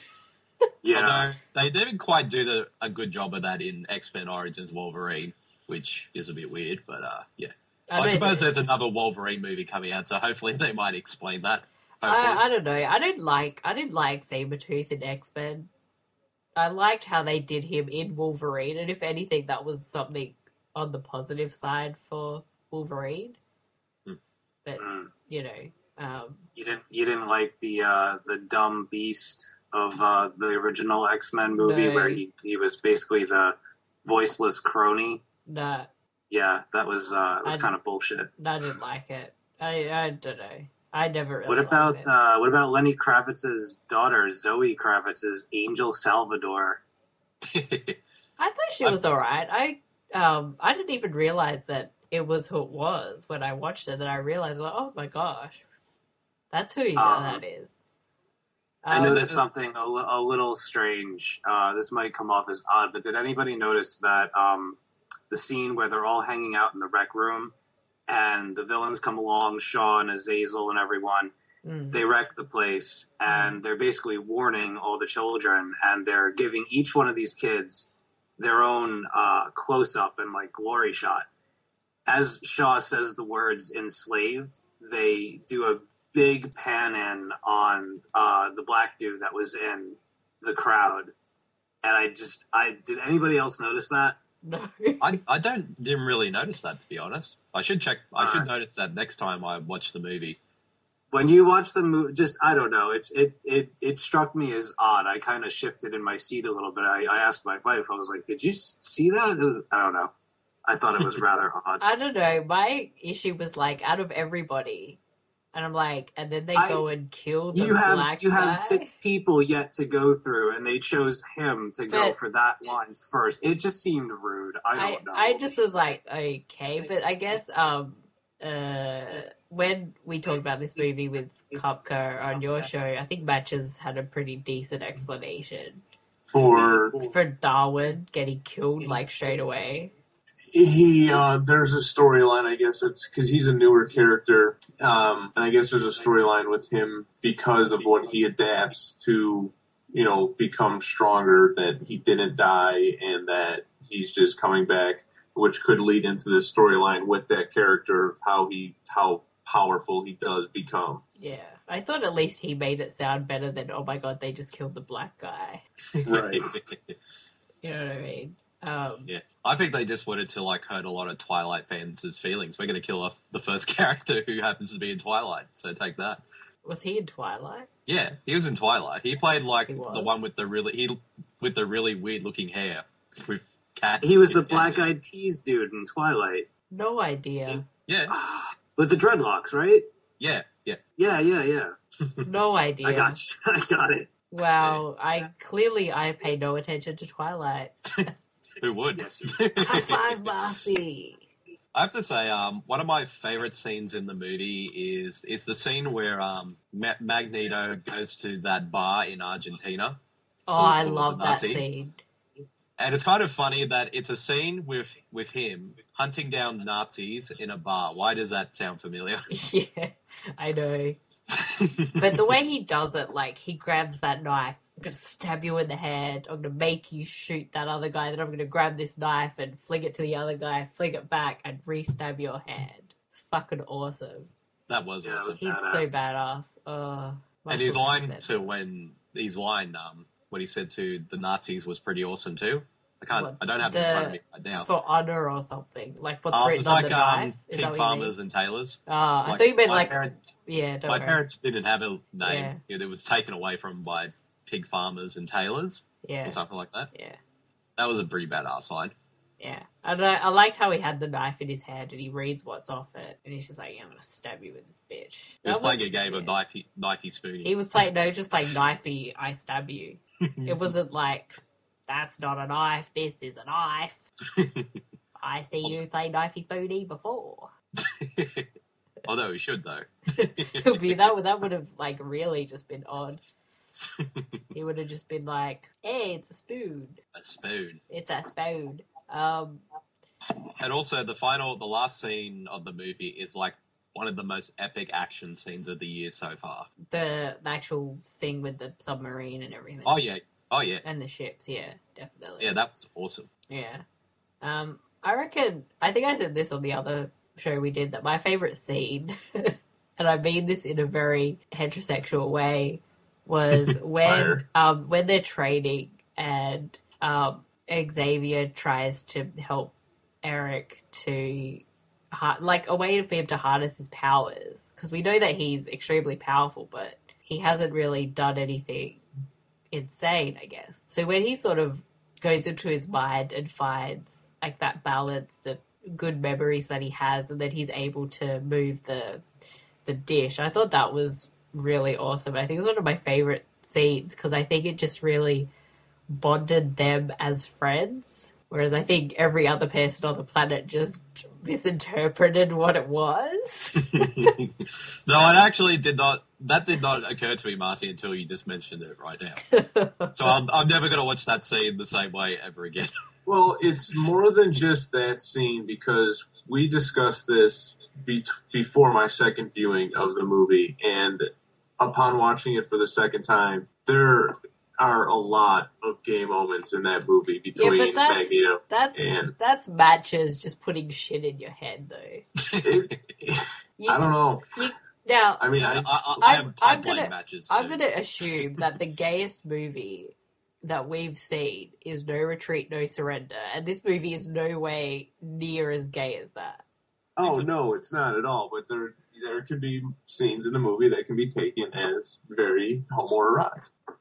D: Yeah.
A: Although they didn't quite do the, a good job of that in X-Men Origins Wolverine, which is a bit weird, but uh, yeah. I,
B: don't-
A: suppose there's another Wolverine movie coming out, so hopefully they might explain that. Hopefully.
B: I, I don't know. I didn't like I didn't like Sabretooth in X-Men. I liked how they did him in Wolverine, and if anything, that was something on the positive side for Wolverine.
A: Hmm.
B: But
D: Mm.
B: you know, um,
D: You didn't you didn't like the uh, the dumb beast of uh, the original X-Men movie
B: No.
D: where he, he was basically the voiceless crony?
B: No,
D: Yeah, that was uh, it was
B: I-
D: kind of bullshit.
B: I didn't like it. I I don't know. I never really
D: What
B: liked
D: about
B: it.
D: uh, what about Lenny Kravitz's daughter, Zoe Kravitz's Angel Salvador?
B: I thought she was alright. I um I didn't even realize that it was who it was when I watched it. That I realized, well, oh my gosh, that's who you
D: Um,
B: that is.
D: I
B: Um,
D: noticed something a, li- a little strange. Uh, this might come off as odd, but did anybody notice that um, the scene where they're all hanging out in the rec room and the villains come along, Shaw and Azazel and everyone,
B: mm,
D: they wreck the place and they're basically warning all the children and they're giving each one of these kids their own uh, close-up and like glory shot. As Shaw says the words enslaved, they do a big pan in on uh, the black dude that was in the crowd. And I just, I did anybody else notice that?
B: no.
A: I, I don't didn't really notice that, to be honest. I should check. I should
D: Alright.
A: notice that next time I watch the movie.
D: When you watch the movie, just, I don't know, it, it, it, it struck me as odd. I kind of shifted in my seat a little bit. I, I asked my wife, I was like, did you s- see that? It was, I don't know. I thought it was rather odd.
B: I don't know. My issue was like out of everybody, and I'm like, and then they
D: I-
B: go and kill the
D: You have
B: black
D: you
B: guy.
D: have six people yet to go through, and they chose him to go
B: But-
D: for that line first. It just seemed rude. I
B: I,
D: don't know.
B: I just was like, okay, but I guess um uh when we talked about this movie with Kopka on your show, I think Matches had a pretty decent explanation
C: For
B: for Darwin getting killed like straight away.
C: he, uh, there's a storyline. I guess it's because he's a newer character, um, and I guess there's a storyline with him because of what he adapts to, you know, become stronger. That he didn't die, and that he's just coming back, which could lead into this storyline with that character of how he how powerful he does become.
B: Yeah, I thought at least he made it sound better than, oh my god, they just killed the black guy.
C: Right.
B: You know what I mean? Um,
A: Yeah, I think they just wanted to like hurt a lot of Twilight fans' feelings. We're going to kill off the first character who happens to be in Twilight, so take that.
B: was he in Twilight?
A: Yeah, he was in Twilight. He played like
B: He was?
A: the one with the really he with the really weird looking hair with cat.
D: he was the
A: yeah,
D: Black Eyed Peas dude in Twilight
B: No idea.
A: Yeah,
D: with the dreadlocks, right?
A: yeah, yeah.
D: Yeah, yeah, yeah.
B: No idea.
D: I got you. I got it.
B: Wow, I clearly I pay no attention to Twilight.
A: Who would?
D: Yes, you
B: High five, Marcy.
A: I have to say, um, one of my favorite scenes in the movie is is the scene where um, Ma- Magneto goes to that bar in Argentina.
B: Oh,
A: To-
B: I
A: to
B: love
A: the
B: that
A: Nazi.
B: scene.
A: And it's kind of funny that it's a scene with, with him hunting down Nazis in a bar. Why does that sound familiar?
B: Yeah, I know. But the way he does it, like, he grabs that knife, I'm gonna stab you in the head, I'm gonna make you shoot that other guy, then I'm gonna grab this knife and fling it to the other guy, fling it back, and re-stab your head. It's fucking awesome.
A: That was
D: Yeah,
A: awesome.
B: He's
D: Badass.
B: so badass. Oh,
A: And his
B: Michael
A: line
B: Fassbender.
A: to when his line, um, what he said to the Nazis was pretty awesome too. I can't,
B: What,
A: I don't have it in front of me right now.
B: For honor or something. Like what's
A: Um,
B: written
A: it's
B: on
A: like
B: the
A: um,
B: knife? Is
A: pig
B: that what
A: farmers and tailors.
B: you mean? Uh, I
A: Like,
B: thought you meant
A: my
B: like,
A: parents,
B: yeah, don't
A: my
B: worry.
A: parents didn't have a name.
B: Yeah.
A: Yeah, it was taken away from by pig farmers and tailors
B: Yeah,
A: or something like that.
B: yeah.
A: That was a pretty badass line.
B: Yeah, I don't know, I liked how he had the knife in his hand and he reads what's off it, and he's just like, "Yeah, I'm gonna stab you with this bitch."
A: He was
B: That
A: playing
B: was-
A: a game of
B: yeah.
A: knifey, knifey spoony.
B: He was playing no, just playing knifey. I stab you. It wasn't like that's not a knife. This is a knife. I see you play knifey spoony before.
A: Although he should though.
B: It would be that would that would have like really just been odd. He would have just been like, "Hey, it's a spoon.
A: A spoon.
B: It's a spoon." Um,
A: And also the final, the last scene of the movie is like one of the most epic action scenes of the year so far.
B: the, the actual thing with the submarine and everything.
A: Oh yeah, oh yeah,
B: And the ships, yeah, definitely.
A: yeah. That's awesome.
B: Yeah. Um, I reckon, I think I said this on the other show we did, that my favourite scene, and I mean this in a very heterosexual way, was when
C: Fire.
B: um, when they're training and um, Xavier tries to help Eric to, ha- like, a way for him to harness his powers. Because we know that he's extremely powerful, but he hasn't really done anything insane, I guess. So when he sort of goes into his mind and finds like that balance, the good memories that he has, and that he's able to move the the dish, I thought that was really awesome. I think it was one of my favorite scenes because I think it just really bonded them as friends. Whereas I think every other person on the planet just misinterpreted what it was.
A: No, it actually did not. That did not occur to me, Marcy, until you just mentioned it right now. So I'm, I'm never going to watch that scene the same way ever again.
C: Well, it's more than just that scene because we discussed this be- before my second viewing of the movie, and upon watching it for the second time, there are a lot of gay moments in that movie between
B: yeah, but that's,
C: Magneto
B: that's,
C: and...
B: That's matches just putting shit in your head, though.
C: It,
B: you,
C: I don't know.
B: You, now,
C: I mean, I,
A: I, I,
B: I,
A: I'm,
B: I'm
A: I'm
B: gonna,
A: matches.
B: I'm
A: too.
B: gonna assume that the gayest movie that we've seen is No Retreat, No Surrender, and this movie is no way near as gay as that.
C: Oh, no, it's not at all, but there there could be scenes in the movie that can be taken as very homoerotic.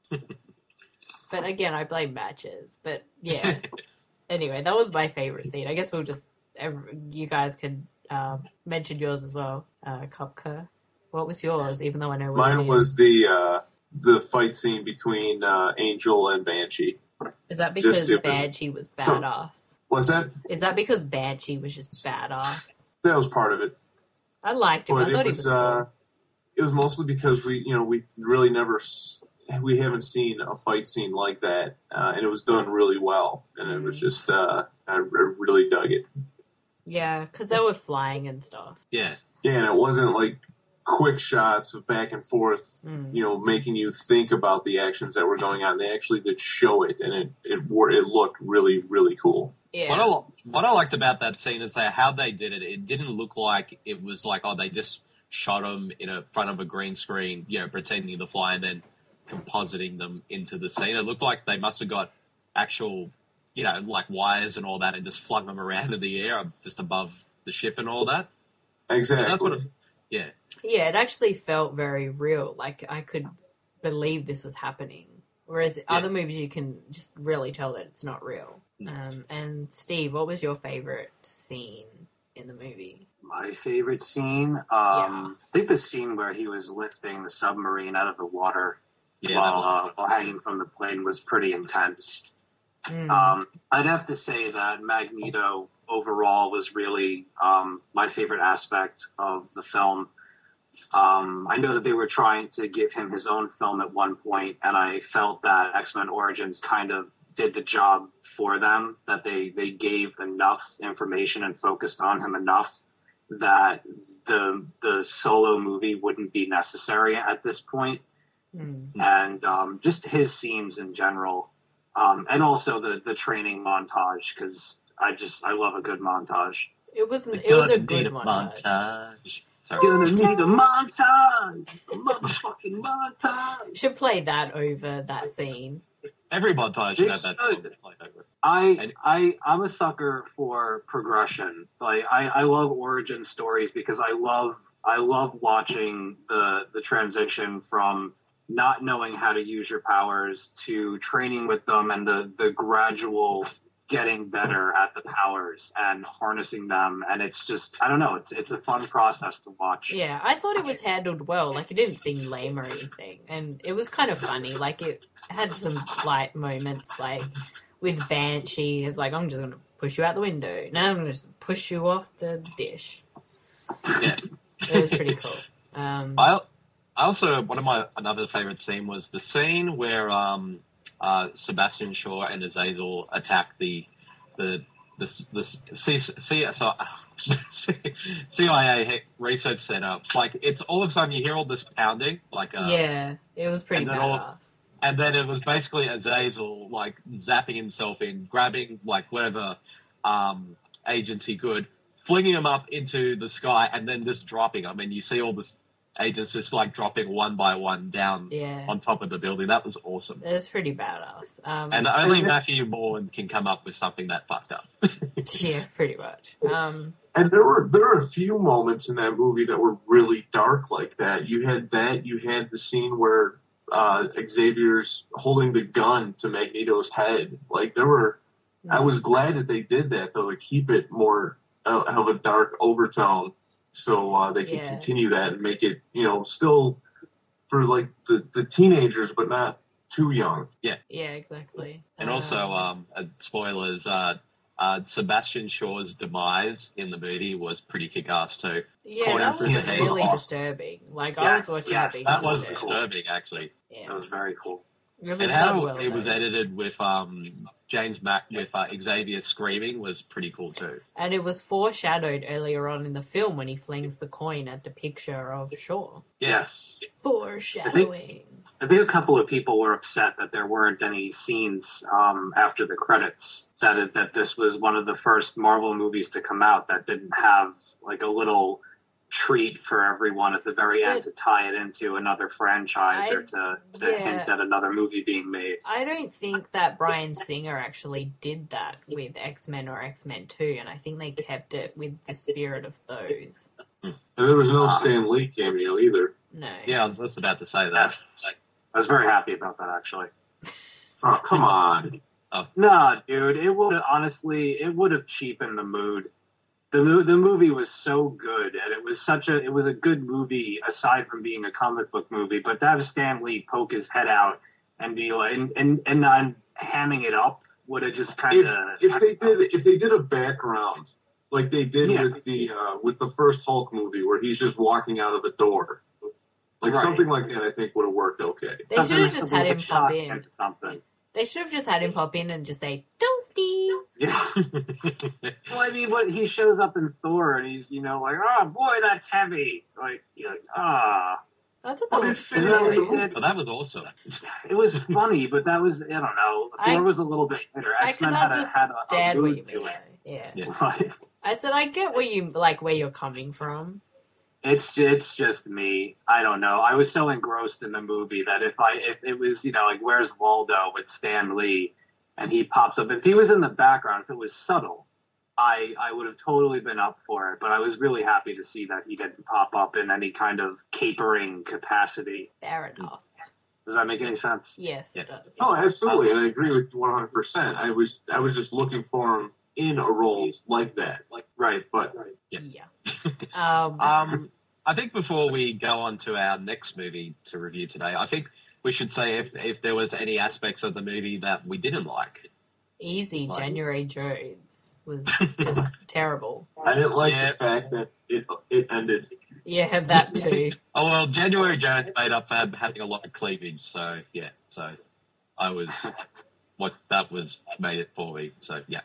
B: But again, I blame matches. But yeah. Anyway, that was my favorite scene. I guess we'll just, every, you guys could um, mention yours as well, uh, Kopka. What was yours, even though I know what
C: Mine
B: it is?
C: was the uh, the fight scene between uh, Angel and Banshee.
B: Is that because
C: Just, was,
B: Banshee was
C: so,
B: badass?
C: Was that?
B: Is that because Banshee was just badass?
C: That was part of it.
B: I liked him.
C: But
B: I thought
C: it was,
B: he was cool.
C: uh, it was mostly because we, you know, we really never, we haven't seen a fight scene like that, uh, and it was done really well, and it was just, uh, I, I really dug it.
B: Yeah, because they were flying and stuff.
A: Yeah.
C: Yeah, and it wasn't like quick shots of back and forth,
B: Mm.
C: you know, making you think about the actions that were going on. They actually did show it, and it it, wore, it looked really, really cool.
B: Yeah.
A: What I, what I liked about that scene is that how they did it, it didn't look like it was like, oh, they just shot them in a, front of a green screen, you know, pretending to fly and then compositing them into the scene. It looked like they must have got actual, you know, like wires and all that and just flung them around in the air just above the ship and all that.
C: Exactly.
A: That's what it, yeah.
B: Yeah, it actually felt very real. Like, I could believe this was happening. Whereas
A: Yeah.
B: other movies, you can just really tell that it's not real.
A: Mm.
B: Um, and Steve, what was your favorite scene in the movie?
D: My favorite scene, um, I think the scene where he was lifting the submarine out of the water
A: Yeah,
D: while,
A: that was,
D: uh, while hanging from the plane was pretty intense.
B: Mm.
D: Um, I'd have to say that Magneto overall was really um, my favorite aspect of the film. Um, I know that they were trying to give him his own film at one point, and I felt that X-Men Origins kind of did the job for them, that they, they gave enough information and focused on him enough that the the solo movie wouldn't be necessary at this point.
B: Mm.
D: And um, just his scenes in general, um, and also the, the training montage, because I just, I love a good montage.
B: It wasn't. It was a good montage.
A: montage. Sorry.
D: Gonna need a montage, a motherfucking montage.
B: Should play that over that scene.
A: Every montage should have that
D: It
A: film played over.
D: I,
A: And-
D: I, I'm a sucker for progression. Like I, I love origin stories because I love, I love watching the the transition from not knowing how to use your powers to training with them and the the gradual getting better at the powers and harnessing them. And it's just, I don't know, it's it's a fun process to watch.
B: Yeah, I thought it was handled well. Like, it didn't seem lame or anything, and it was kind of funny. Like, it had some light moments, like with Banshee. It's like, I'm just gonna push you out the window. No, I'm gonna just push you off the dish.
A: Yeah.
B: It was pretty cool. Um,
A: I, I also, one of my, another favorite scene was the scene where, um, uh, Sebastian Shaw and Azazel attack the, the, the, the, C, C, so, C I A research center. Like, it's all of a sudden you hear all this pounding, like, uh,
B: yeah, it was pretty
A: and then all-
B: badass.
A: and then it was basically Azazel, like, zapping himself in, grabbing, like, whatever, um, agents he could, flinging them up into the sky, and then just dropping them. And you see all the agents just, like, dropping one by one down
B: Yeah,
A: on top of the building. That was awesome.
B: it was pretty badass. Um,
A: And only Matthew Bourne can come up with something that fucked up.
B: yeah, pretty much. Um,
C: And there were there were a few moments in that movie that were really dark like that. You had that. You had the scene where uh, Xavier's holding the gun to Magneto's head. Like, there were, I was glad that they did that, though, to keep it more uh, of a dark overtone, so uh, they can
B: Yeah.
C: continue that and make it, you know, still for, like, the, the teenagers, but not too young.
B: Yeah, exactly.
A: And also, um, uh, spoilers, uh, uh, Sebastian Shaw's demise in the movie was pretty kick-ass too.
B: yeah,
C: Corner
B: that was
C: for the head.
B: really
C: Awesome.
B: disturbing. Like,
D: Yeah,
B: I was watching
D: yeah,
B: it being
A: That was
B: disturbed.
A: disturbing, actually.
B: Yeah.
D: That was very cool.
B: It was
A: And
B: done
A: how
B: well,
A: it was
B: though.
A: edited with um, James Mack, with uh, Xavier screaming was pretty cool too.
B: And it was foreshadowed earlier on in the film when he flings the coin at the picture of Shaw.
A: Yeah.
B: Foreshadowing.
D: I think a couple of people were upset that there weren't any scenes um, after the credits. That it, that this was one of the first Marvel movies to come out that didn't have like a little treat for everyone at the very end
B: But-
D: to tie it into another franchise
B: I-
D: or to, to
B: yeah.
D: hint at another movie being made.
B: I don't think that Bryan Singer actually did that with X-Men or X-Men two, and I think they kept it with the spirit of those.
C: And there was no
D: Uh,
C: Stan Lee cameo either.
B: No.
A: Yeah, I was just about to say that.
D: I was very happy about that actually.
C: Oh, come on.
D: No, dude, it would honestly, it would have cheapened the mood. The mo- the movie was so good, and it was such a, it was a good movie aside from being a comic book movie. But to have Stan Lee poke his head out and be like, and and and not hamming it up would have just kind
C: If,
D: of.
C: if they did, if they did a background like they did
D: Yeah.
C: with the uh, with the first Hulk movie, where he's just walking out of the door, like
D: Right.
C: something like that, I think would have worked okay.
B: They should have just had him pop
D: shot
B: in.
D: into something.
B: They should have just had him pop in and just say, Toasty!
D: Yeah. Well, I mean, what he shows up in Thor, and he's, you know, like, oh boy, that's heavy. Like, you're like, ah.
B: I thought that
C: Well,
B: was
C: it's
B: hilarious.
C: hilarious.
A: But that was awesome.
D: It was funny, but that was, I don't know.
B: I-
D: Thor was a little bit better.
B: I
D: X-Men
B: can
D: had a, had a, a
B: understand what
D: mood
B: you
D: to
B: mean.
D: it.
B: Yeah.
A: Yeah.
D: Right.
B: I said, I get where you, like, where you're coming from.
D: It's it's just me. I don't know. I was so engrossed in the movie that if I if it was, you know, like Where's Waldo with Stan Lee, and he pops up, if he was in the background, if it was subtle, I I would have totally been up for it. But I was really happy to see that he didn't pop up in any kind of capering capacity.
B: Fair enough.
D: Does that make any sense?
B: Yes,
A: Yeah.
B: it does.
C: Oh, absolutely, and I agree with you one hundred percent. I was I was just looking for him in a role like that, like
D: Right.
C: but
A: Yeah.
B: Yeah. Um,
A: Um, I think before we go on to our next movie to review today, I think we should say if if there was any aspects of the movie that we didn't like.
B: easy,
A: Like-
B: January Jones was just terrible.
C: I didn't like
A: Yeah.
C: the fact that it it ended.
B: Yeah, that too.
A: Oh well, January Jones made up for having a lot of cleavage, so yeah, so I was what that was made it for me, so yeah.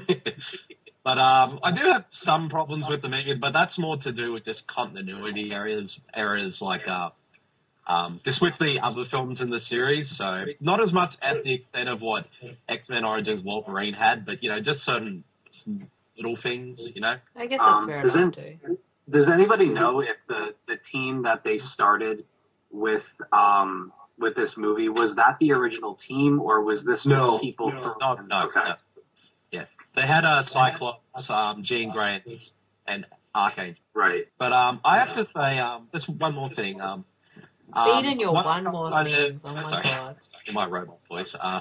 A: But um, I do have some problems with the movie, but that's more to do with just continuity areas, areas like uh, um, just with the other films in the series. So not as much at the extent of what X-Men Origins Wolverine had, but you know, just certain little things, you know.
B: I guess that's
D: Um,
B: fair
D: doesn't-
B: enough too.
D: Does anybody know if the, the team that they started with um with this movie was that the original team, or was this
C: No.
D: people?
C: No.
A: No, no,
D: Okay.
A: no. Yeah, they had a Cyclops, um, Jean Grey, and Archangel.
D: Right.
A: But um, I have to say, um, just one more thing. Um, um,
B: Beat in your one more
A: I-
B: things. Oh my
A: sorry,
B: god.
A: in my robot voice. Uh,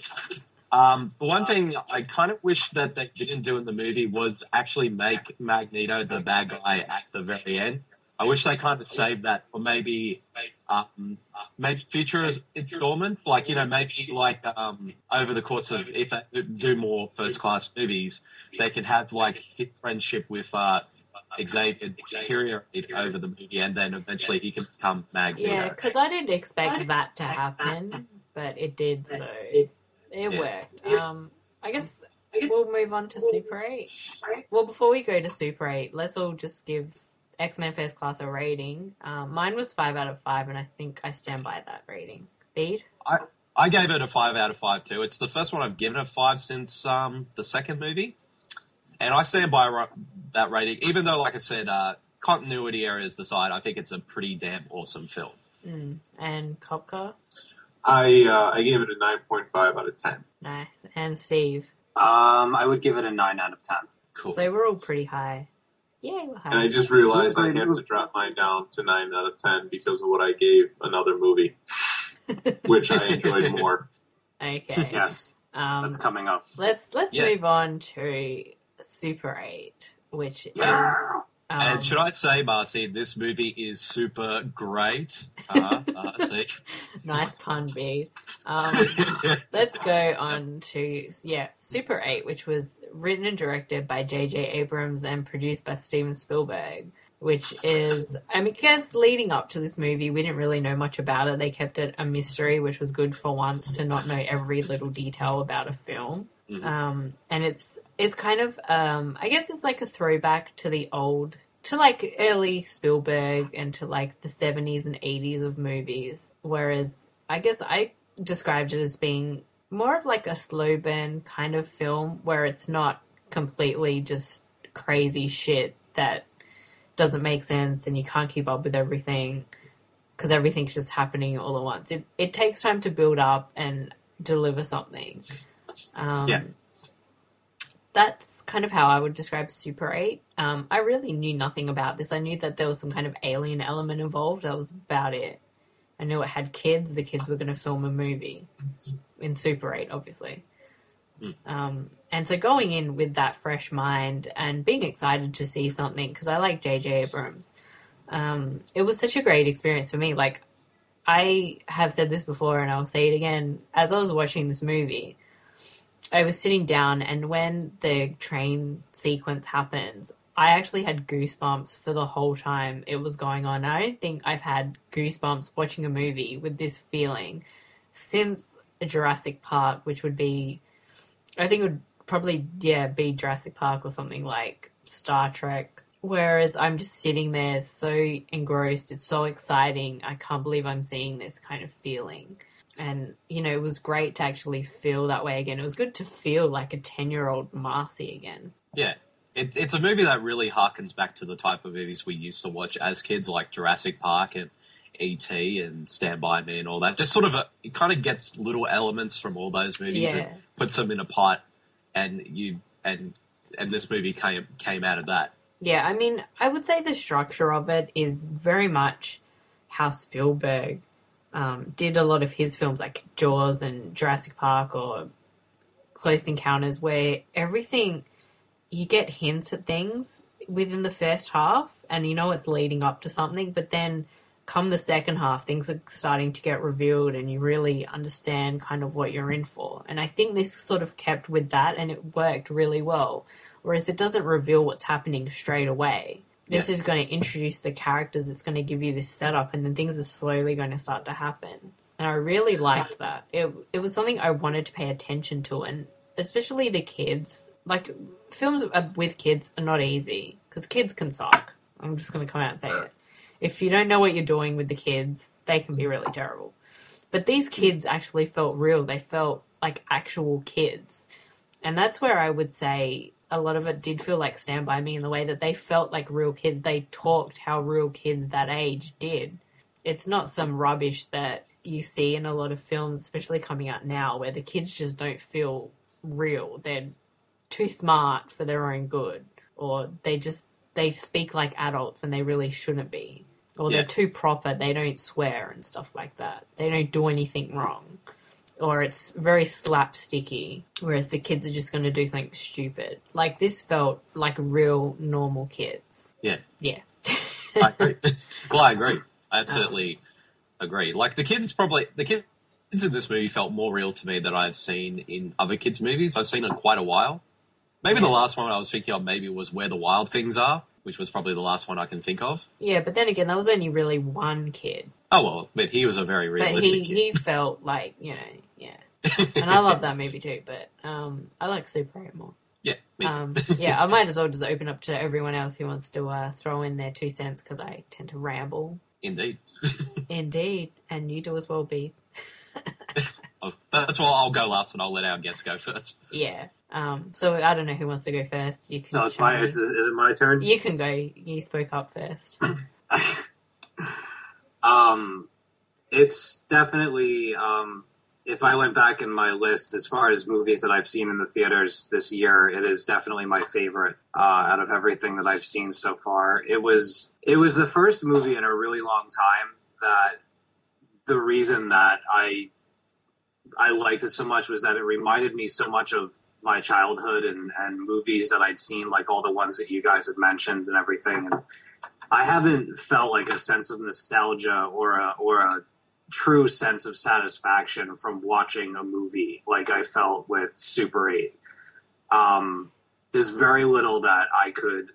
A: um, the one thing I kind of wish that they didn't do in the movie was actually make Magneto the bad guy at the very end. I wish they kind of saved that for maybe, um, maybe future installments, like, you know, maybe like, um, over the course of, if they do more first class movies, they could have like his friendship with, uh, Xavier deteriorate over the movie, and then eventually he can become Magneto.
B: Yeah, because I didn't expect that to happen, but it did, so it
A: Yeah.
B: worked. Um, I guess we'll move on to Super eight. Well, before we go to Super eight, let's all just give X-Men First Class a rating. Um, mine was five out of five, and I think I stand by that rating. Bede?
A: I gave it a five out of five too. It's the first one I've given a five since um, the second movie, and I stand by ra- that rating. Even though, like I said, uh, continuity areas aside, I think it's a pretty damn awesome film.
B: Mm. And Kopka?
C: I uh, I gave it a nine point five out of ten.
B: Nice. And Steve?
D: Um, I would give it a nine out of ten.
A: Cool.
B: So we're all pretty high. Yeah, we're high.
C: And I just realized I
D: Great
C: have
D: movie.
C: to drop mine down to nine out of ten because of what I gave another movie. which I enjoyed more.
B: Okay.
D: Yes,
B: Um,
D: that's coming up.
B: let's let's
A: Yeah.
B: move on to Super eight, which
C: Yeah.
B: is. Um,
A: And should I say, Marcy, this movie is super great. Uh, uh, see?
B: Nice pun, B. Um, let's go on to, yeah, Super eight, which was written and directed by J J Abrams and produced by Steven Spielberg, which is, I mean, I guess leading up to this movie, we didn't really know much about it. They kept it a mystery, which was good for once to not know every little detail about a film.
A: Mhm.
B: Um, and it's it's kind of, um, I guess it's like a throwback to the old, to like early Spielberg and to like the seventies and eighties of movies. Whereas I guess I described it as being more of like a slow burn kind of film where it's not completely just crazy shit that doesn't make sense and you can't keep up with everything because everything's just happening all at once. It it takes time to build up and deliver something. Um,
A: Yeah.
B: That's kind of how I would describe Super eight. Um, I really knew nothing about this. I knew that there was some kind of alien element involved. That was about it. I knew it had kids. The kids were going to film a movie in Super eight, obviously.
A: Mm.
B: Um, and so going in with that fresh mind and being excited to see something, because I like J J Abrams, um, it was such a great experience for me. Like, I have said this before and I'll say it again. As I was watching this movie, I was sitting down, and when the train sequence happens, I actually had goosebumps for the whole time it was going on. I don't think I've had goosebumps watching a movie with this feeling since Jurassic Park, which would be, I think it would probably, yeah, be Jurassic Park or something like Star Trek. Whereas I'm just sitting there so engrossed. It's so exciting. I can't believe I'm seeing this kind of feeling. And, you know, it was great to actually feel that way again. It was good to feel like a ten-year-old Marcy again.
A: Yeah. It, it's a movie that really harkens back to the type of movies we used to watch as kids, like Jurassic Park and E T and Stand By Me and all that. Just sort of, a, it kind of gets little elements from all those movies
B: Yeah.
A: and puts them in a pot, and you and and this movie came came out of that.
B: Yeah, I mean, I would say the structure of it is very much how Spielberg um, did a lot of his films, like Jaws and Jurassic Park or Close Encounters, where everything, you get hints at things within the first half and you know it's leading up to something, but then come the second half, things are starting to get revealed and you really understand kind of what you're in for. And I think this sort of kept with that and it worked really well. Whereas it doesn't reveal what's happening straight away. This
A: Yeah.
B: is going to introduce the characters, it's going to give you this setup, and then things are slowly going to start to happen. And I really liked that. It it was something I wanted to pay attention to, and especially the kids. Like, films with kids are not easy, because kids can suck. I'm just going to come out and say it. If you don't know what you're doing with the kids, they can be really terrible. But these kids actually felt real. They felt like actual kids. And that's where I would say a lot of it did feel like Stand By Me in the way that they felt like real kids. They talked how real kids that age did. It's not some rubbish that you see in a lot of films, especially coming out now, where the kids just don't feel real. They're too smart for their own good, or they just they speak like adults when they really shouldn't be, or
A: Yeah.
B: they're too proper. They don't swear and stuff like that. They don't do anything wrong. Or it's very slapsticky, whereas the kids are just going to do something stupid. Like, this felt like real, normal kids.
A: Yeah.
B: Yeah.
A: I agree. Well, I agree. I absolutely agree. Like, the kids probably, the kids in this movie felt more real to me than I've seen in other kids' movies. I've seen it in quite a while. Maybe
B: Yeah.
A: the last one I was thinking of maybe was Where the Wild Things Are, which was probably the last one I can think of.
B: Yeah, but then again, that was only really one kid.
A: Oh, well, but he was a very
B: But
A: realistic
B: he,
A: kid.
B: he felt like, you know, yeah. And I love that movie too, but um, I like Super eight more.
A: Yeah, me too.
B: Um, yeah, I might as well just open up to everyone else who wants to uh, throw in their two cents, because I tend to ramble.
A: Indeed.
B: Indeed, and you do as well, B.
A: Oh, that's why I'll go last and I'll let our guests go first.
B: Yeah. Um, so I don't know who wants to go first. You can.
D: So it's
B: chime
D: my.
B: in.
D: It's, is it my turn?
B: You can go. You spoke up first.
D: um, it's definitely. Um, if I went back in my list as far as movies that I've seen in the theaters this year, it is definitely my favorite uh, out of everything that I've seen so far. It was. It was the first movie in a really long time that the reason that I I liked it so much was that it reminded me so much of my childhood and, and movies that I'd seen, like all the ones that you guys had mentioned and everything. And I haven't felt like a sense of nostalgia or a, or a true sense of satisfaction from watching a movie like I felt with Super eight. Um, there's very little that I could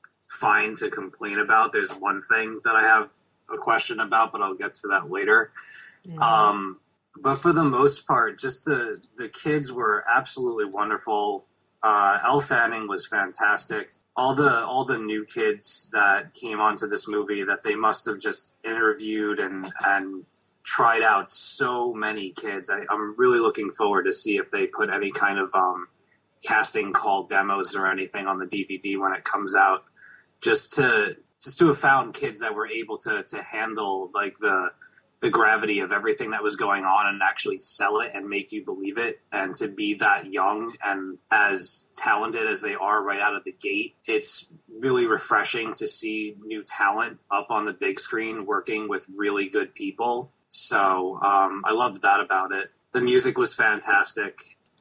D: find to complain about. There's one thing that I have a question about, but I'll get to that later.
B: Mm-hmm.
D: Um, But for the most part, just the, the kids were absolutely wonderful. Uh, Elle Fanning was fantastic. All the all the new kids that came onto this movie that they must have just interviewed and and tried out so many kids. I, I'm really looking forward to see if they put any kind of um, casting call demos or anything on the D V D when it comes out. Just to just to have found kids that were able to to handle like the the gravity of everything that was going on and actually sell it and make you believe it, and to be that young and as talented as they are right out of the gate. It's really refreshing to see new talent up on the big screen working with really good people. So um, I loved that about it. The music was fantastic,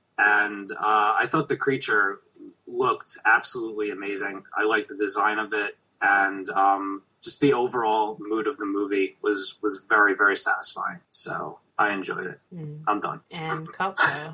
D: and uh, I thought the creature looked absolutely amazing. I liked the design of it, and um, just the overall mood of the movie was, was very, very satisfying. So I enjoyed it.
B: Mm.
D: I'm done.
B: And Copco.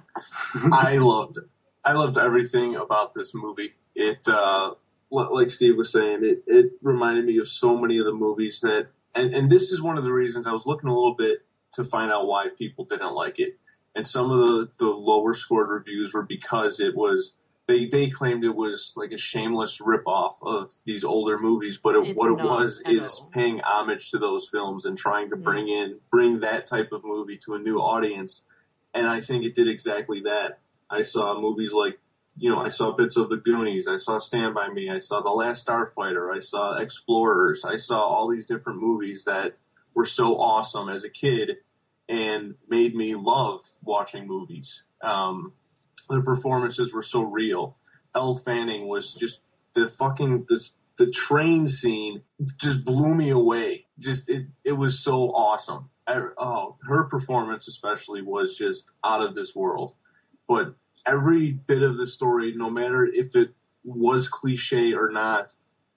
C: I loved it. I loved everything about this movie. It, uh, like Steve was saying, it, it reminded me of so many of the movies that, and, and this is one of the reasons I was looking a little bit to find out why people didn't like it. And some of the, the lower scored reviews were because it was, They they claimed it was like a shameless ripoff of these older movies, but it,
B: It's
C: what it
B: not
C: was
B: at
C: is
B: all.
C: paying homage to those films and trying to
B: Mm.
C: bring in bring that type of movie to a new audience. And I think it did exactly that. I saw movies like, you know, I saw bits of The Goonies, I saw Stand By Me, I saw The Last Starfighter, I saw Explorers, I saw all these different movies that were so awesome as a kid and made me love watching movies. Um, The performances were so real. Elle Fanning was just the fucking this the train scene just blew me away. Just it it was so awesome. I, oh, her performance especially was just out of this world. But every bit of the story, no matter if it was cliche or not,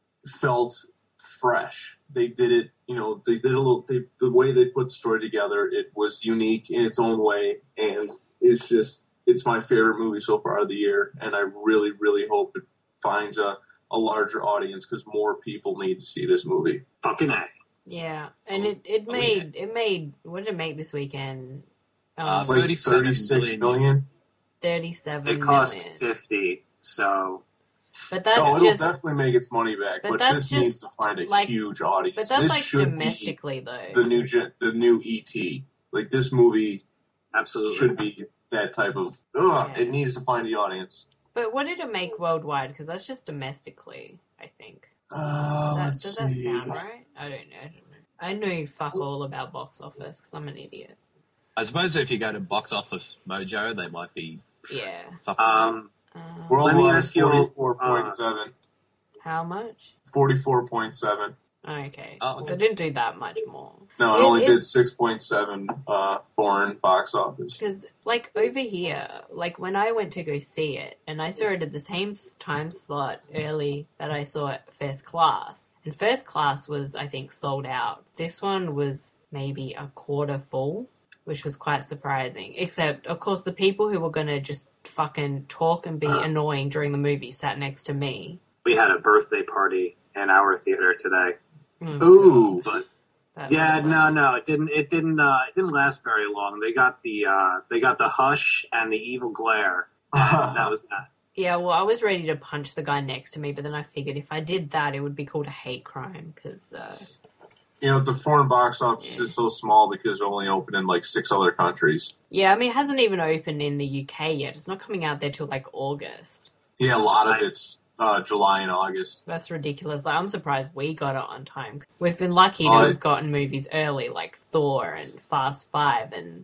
C: felt fresh. They did it, you know, they did a little. They, the way they put the story together, it was unique in its own way, and it's just. It's my favorite movie so far of the year, and I really, really hope it finds a, a larger audience because more people need to see this movie.
D: Fucking A.
B: Yeah, and it, it
A: Oh,
B: made it made what did it make this weekend? Um,
A: Uh,
C: Like
A: thirty-seven
C: thirty-six
A: million.
C: million.
B: thirty-seven
D: It cost
B: million.
D: fifty, so
B: But that's
C: Oh, it'll
B: just
C: definitely make its money back,
B: but
C: but,
B: that's
C: this
B: just,
C: needs to find a
B: like-
C: huge audience.
B: but that's
C: this
B: like
C: should
B: domestically though.
C: be the new gen, the new E T. Like this movie
D: absolutely.
C: should be that type of. Ugh,
B: Yeah.
C: It needs to find the audience.
B: But what did it make worldwide? Because that's just domestically, I think.
C: Uh,
B: Does that,
C: let's
B: does that
C: see.
B: sound right? I don't know. I don't know. I know fuck all about box office because I'm an idiot.
A: I suppose if you go to Box Office Mojo, they might be
B: Yeah.
A: something.
D: Um,
B: Um,
C: Worldwide,
D: Let me ask you,
C: forty-four point seven.
B: how much?
C: forty-four point seven.
B: Okay.
A: Oh, okay.
B: So it didn't do that much more.
C: No, it
B: It-
C: only did
B: it's-
C: six point seven uh, foreign box office.
B: Because, like, over here, like, when I went to go see it, and I saw it at the same s- time slot early that I saw it First Class, and First Class was, I think, sold out. This one was maybe a quarter full, which was quite surprising. Except, of course, the people who were going to just fucking talk and be annoying during the movie sat next to me.
D: we had a birthday party in our theater today.
B: Mm,
C: Ooh.
D: But
B: that
D: yeah,
B: was,
D: no,
B: uh,
D: no, it didn't. It didn't. Uh, it didn't last very long. They got the uh, they got the Hush and the Evil Glare. And that was that.
B: Yeah, well, I was ready to punch the guy next to me, but then I figured if I did that, it would be called a hate crime, because... Uh,
C: You know, the foreign box office is so small because it only opened in like six other countries.
B: yeah, I mean, it hasn't even opened in the U K yet. It's not coming out there till, like, August.
C: Yeah, a lot of
D: Right.
C: it's uh, July and August.
B: That's ridiculous. Like, I'm surprised we got it on time. We've been lucky to
C: I-
B: have gotten movies early, like Thor and Fast Five and...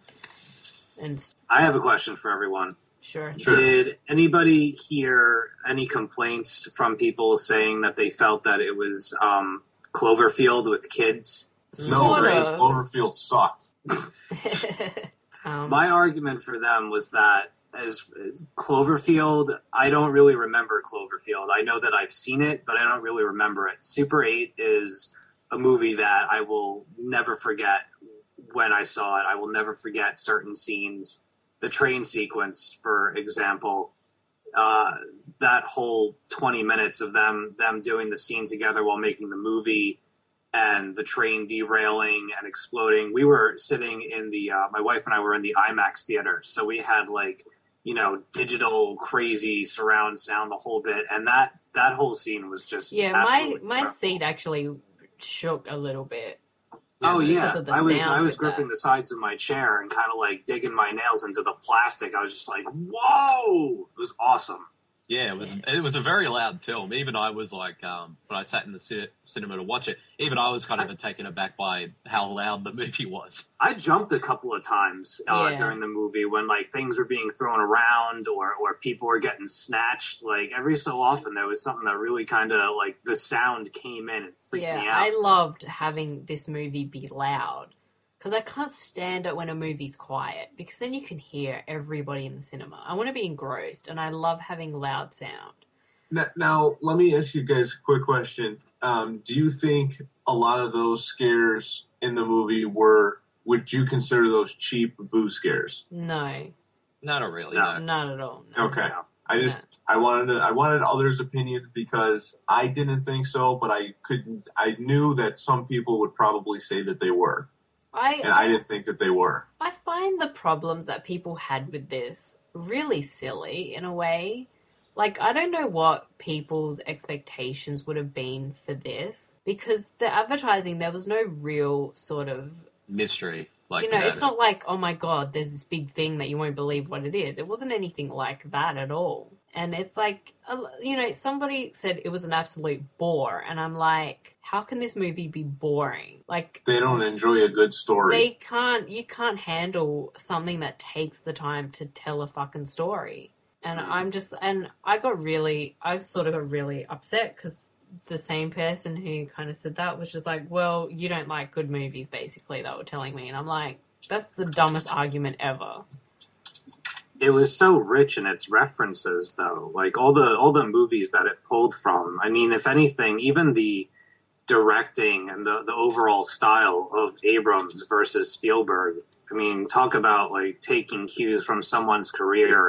B: and
D: I have a question for everyone.
B: sure.
C: Sure.
D: Did anybody hear any complaints from people saying that they felt that it was um, Cloverfield with kids?
C: No,
B: Sort
C: right?
B: of.
C: Cloverfield sucked.
B: um,
D: My argument for them was that as, as Cloverfield, I don't really remember Cloverfield. I know that I've seen it, but I don't really remember it. Super eight is a movie that I will never forget when I saw it. I will never forget certain scenes. The train sequence, for example, uh, that whole twenty minutes of them them doing the scene together while making the movie, and the train derailing and exploding. We were sitting in the, uh, my wife and I were in the IMAX theater, so we had like, you know, digital crazy surround sound the whole bit, and that that whole scene was just
B: yeah. My
D: absolutely
B: my
D: incredible.
B: seat actually shook a little bit.
D: Oh
B: because
D: yeah,
B: of the
D: I was
B: sound
D: I was
B: of
D: gripping
B: that.
D: the sides of my chair and kind of like digging my nails into the plastic. I was just like, whoa! It was awesome.
A: Yeah, it was it was a very loud film. Even I was like, um, when I sat in the ci- cinema to watch it, even I was kind of taken aback by how loud the movie was.
D: I jumped a couple of times uh,
B: Yeah.
D: during the movie when like things were being thrown around or, or people were getting snatched. Like every so often there was something that really kind of like the sound came in and freaked
B: Yeah,
D: me out.
B: I loved having this movie be loud because I can't stand it when a movie's quiet because then you can hear everybody in the cinema. I want to be engrossed, and I love having loud sound.
C: Now, now, let me ask you guys a quick question. Um, do you think a lot of those scares in the movie were, would you consider those cheap boo scares?
B: No,
A: No, not really.
D: No.
A: No.
B: not at all. No.
C: Okay.
D: No.
C: I just, I wanted to, I wanted others' opinions because I didn't think so, but I couldn't, I knew that some people would probably say that they were,
B: I,
C: and I didn't think that they were.
B: I find the problems that people had with this really silly in a way. Like, I don't know what people's expectations would have been for this because the advertising, there was no real sort of,
A: Mystery. Like
B: you know,
A: about
B: it's
A: it.
B: not like, oh my god, there's this big thing that you won't believe what it is. It wasn't anything like that at all. And it's like, you know, somebody said it was an absolute bore. And I'm like, how can this movie be boring? Like,
C: They don't enjoy a good story.
B: they can't, you can't handle something that takes the time to tell a fucking story. And I'm just, and I got really, I sort of got really upset because the same person who kind of said that was just like, well, you don't like good movies, basically, they were telling me. And I'm like, that's the dumbest argument ever.
D: It was so rich in its references, though. Like all the all the movies that it pulled from. I mean, if anything, even the directing and the, the overall style of Abrams versus Spielberg. I mean, talk about like taking cues from someone's career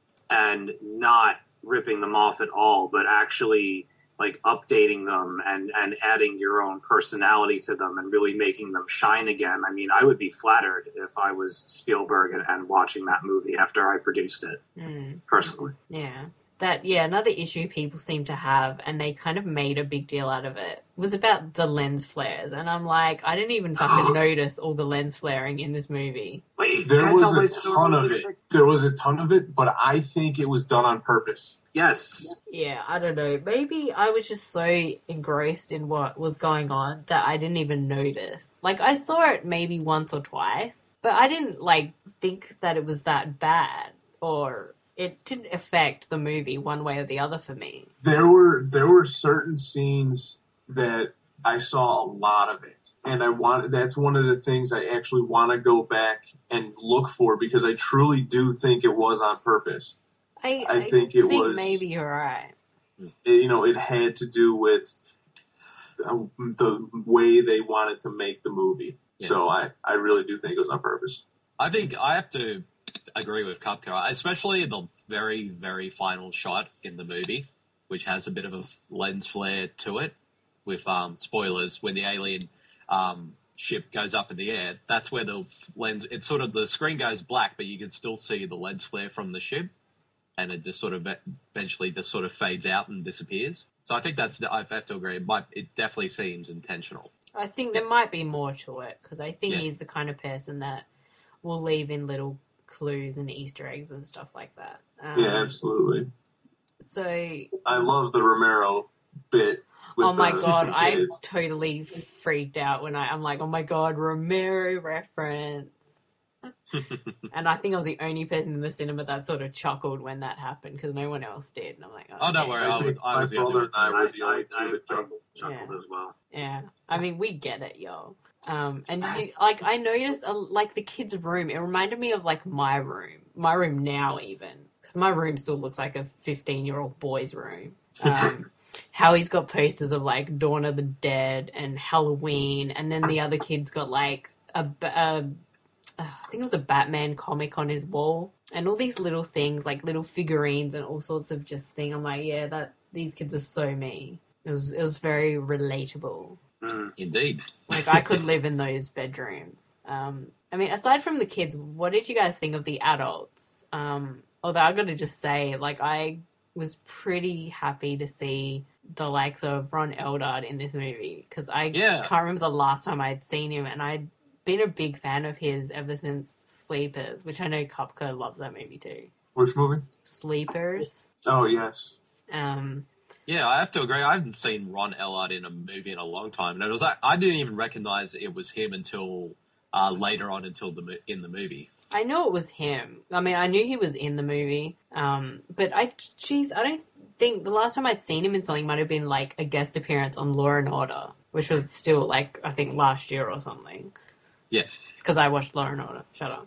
D: and not ripping them off at all, but actually like updating them and, and adding your own personality to them and really making them shine again. I mean, I would be flattered if I was Spielberg and, and watching that movie after I produced it,
B: Mm,
D: personally.
B: yeah. That, yeah, another issue people seem to have, and they kind of made a big deal out of it, was about the lens flares. And I'm like, I didn't even fucking notice all the lens flaring in this movie.
D: Wait,
C: There
D: can I
C: was
D: tell my
C: a
D: story
C: ton of
D: really
C: it.
D: quick?
C: There was a ton of it, but I think it was done on purpose.
D: Yes.
B: Yeah, I don't know. Maybe I was just so engrossed in what was going on that I didn't even notice. Like, I saw it maybe once or twice, but I didn't, like, think that it was that bad, or it didn't affect the movie one way or the other for me.
C: There were there were certain scenes that I saw a lot of it, and I want that's one of the things I actually want to go back and look for because I truly do think it was on purpose.
B: I,
C: I think it was-
B: maybe you're right.
C: It, you know, it had to do with uh, the way they wanted to make the movie.
A: Yeah.
C: So I, I really do think it was on purpose.
A: I think I have to agree with Cupcar, especially the very, very final shot in the movie, which has a bit of a lens flare to it, with um, spoilers, when the alien um, ship goes up in the air. That's where the lens, it's sort of, the screen goes black, but you can still see the lens flare from the ship, and it just sort of eventually just sort of fades out and disappears. So I think that's, I have to agree, it, might, it definitely seems intentional.
B: I think there might be more to it, because I think
A: Yeah.
B: he's the kind of person that will leave in little clues and Easter eggs and stuff like that. Um,
C: Yeah, absolutely.
B: So,
C: I love the Romero bit. with
B: oh my
C: the
B: god, I
C: kids.
B: totally freaked out when I, I'm like, oh my god, Romero reference. And I think I was the only person in the cinema that sort of chuckled when that happened, because no one else did. And I'm like,
A: Oh, don't
B: okay.
A: worry,
C: I
A: I, would,
C: think
A: I
C: my
A: was the only
C: brother
A: one.
C: and I
D: I,
C: were the only
D: I,
C: two
D: I,
C: that
D: I
C: chuckled.
D: chuckled
B: Yeah.
D: as well.
B: Yeah, I mean, we get it, y'all. Um, and did you, like, I noticed, uh, like, the kid's room, it reminded me of, like, my room. My room now, even. Because my room still looks like a fifteen-year-old boy's room. Um, how he's got posters of, like, Dawn of the Dead and Halloween, and then the other kid's got, like, a, a I think it was a Batman comic on his wall, and all these little things, like little figurines and all sorts of just thing. I'm like, yeah, that these kids are so me. It was it was very relatable.
D: Mm.
A: Indeed.
B: Like I could live in those bedrooms. Um, I mean, aside from the kids, what did you guys think of the adults? Um, although I got to just say, like, I was pretty happy to see the likes of Ron Eldard in this movie because I
A: Yeah.
B: can't remember the last time I'd seen him, and I'd been a big fan of his ever since Sleepers, which I know Kopka loves that movie too.
C: Which movie?
B: Sleepers.
C: Oh, yes.
B: Um,
A: Yeah, I have to agree. I haven't seen Ron Ellard in a movie in a long time, and it was like I didn't even recognize it was him until uh, later on, until the mo- in the movie.
B: I know it was him. I mean, I knew he was in the movie, um, but I, geez, I don't think the last time I'd seen him in something might have been like a guest appearance on Law and Order, which was still like I think last year or something.
A: Yeah,
B: because I watched Law and Order. Shut up.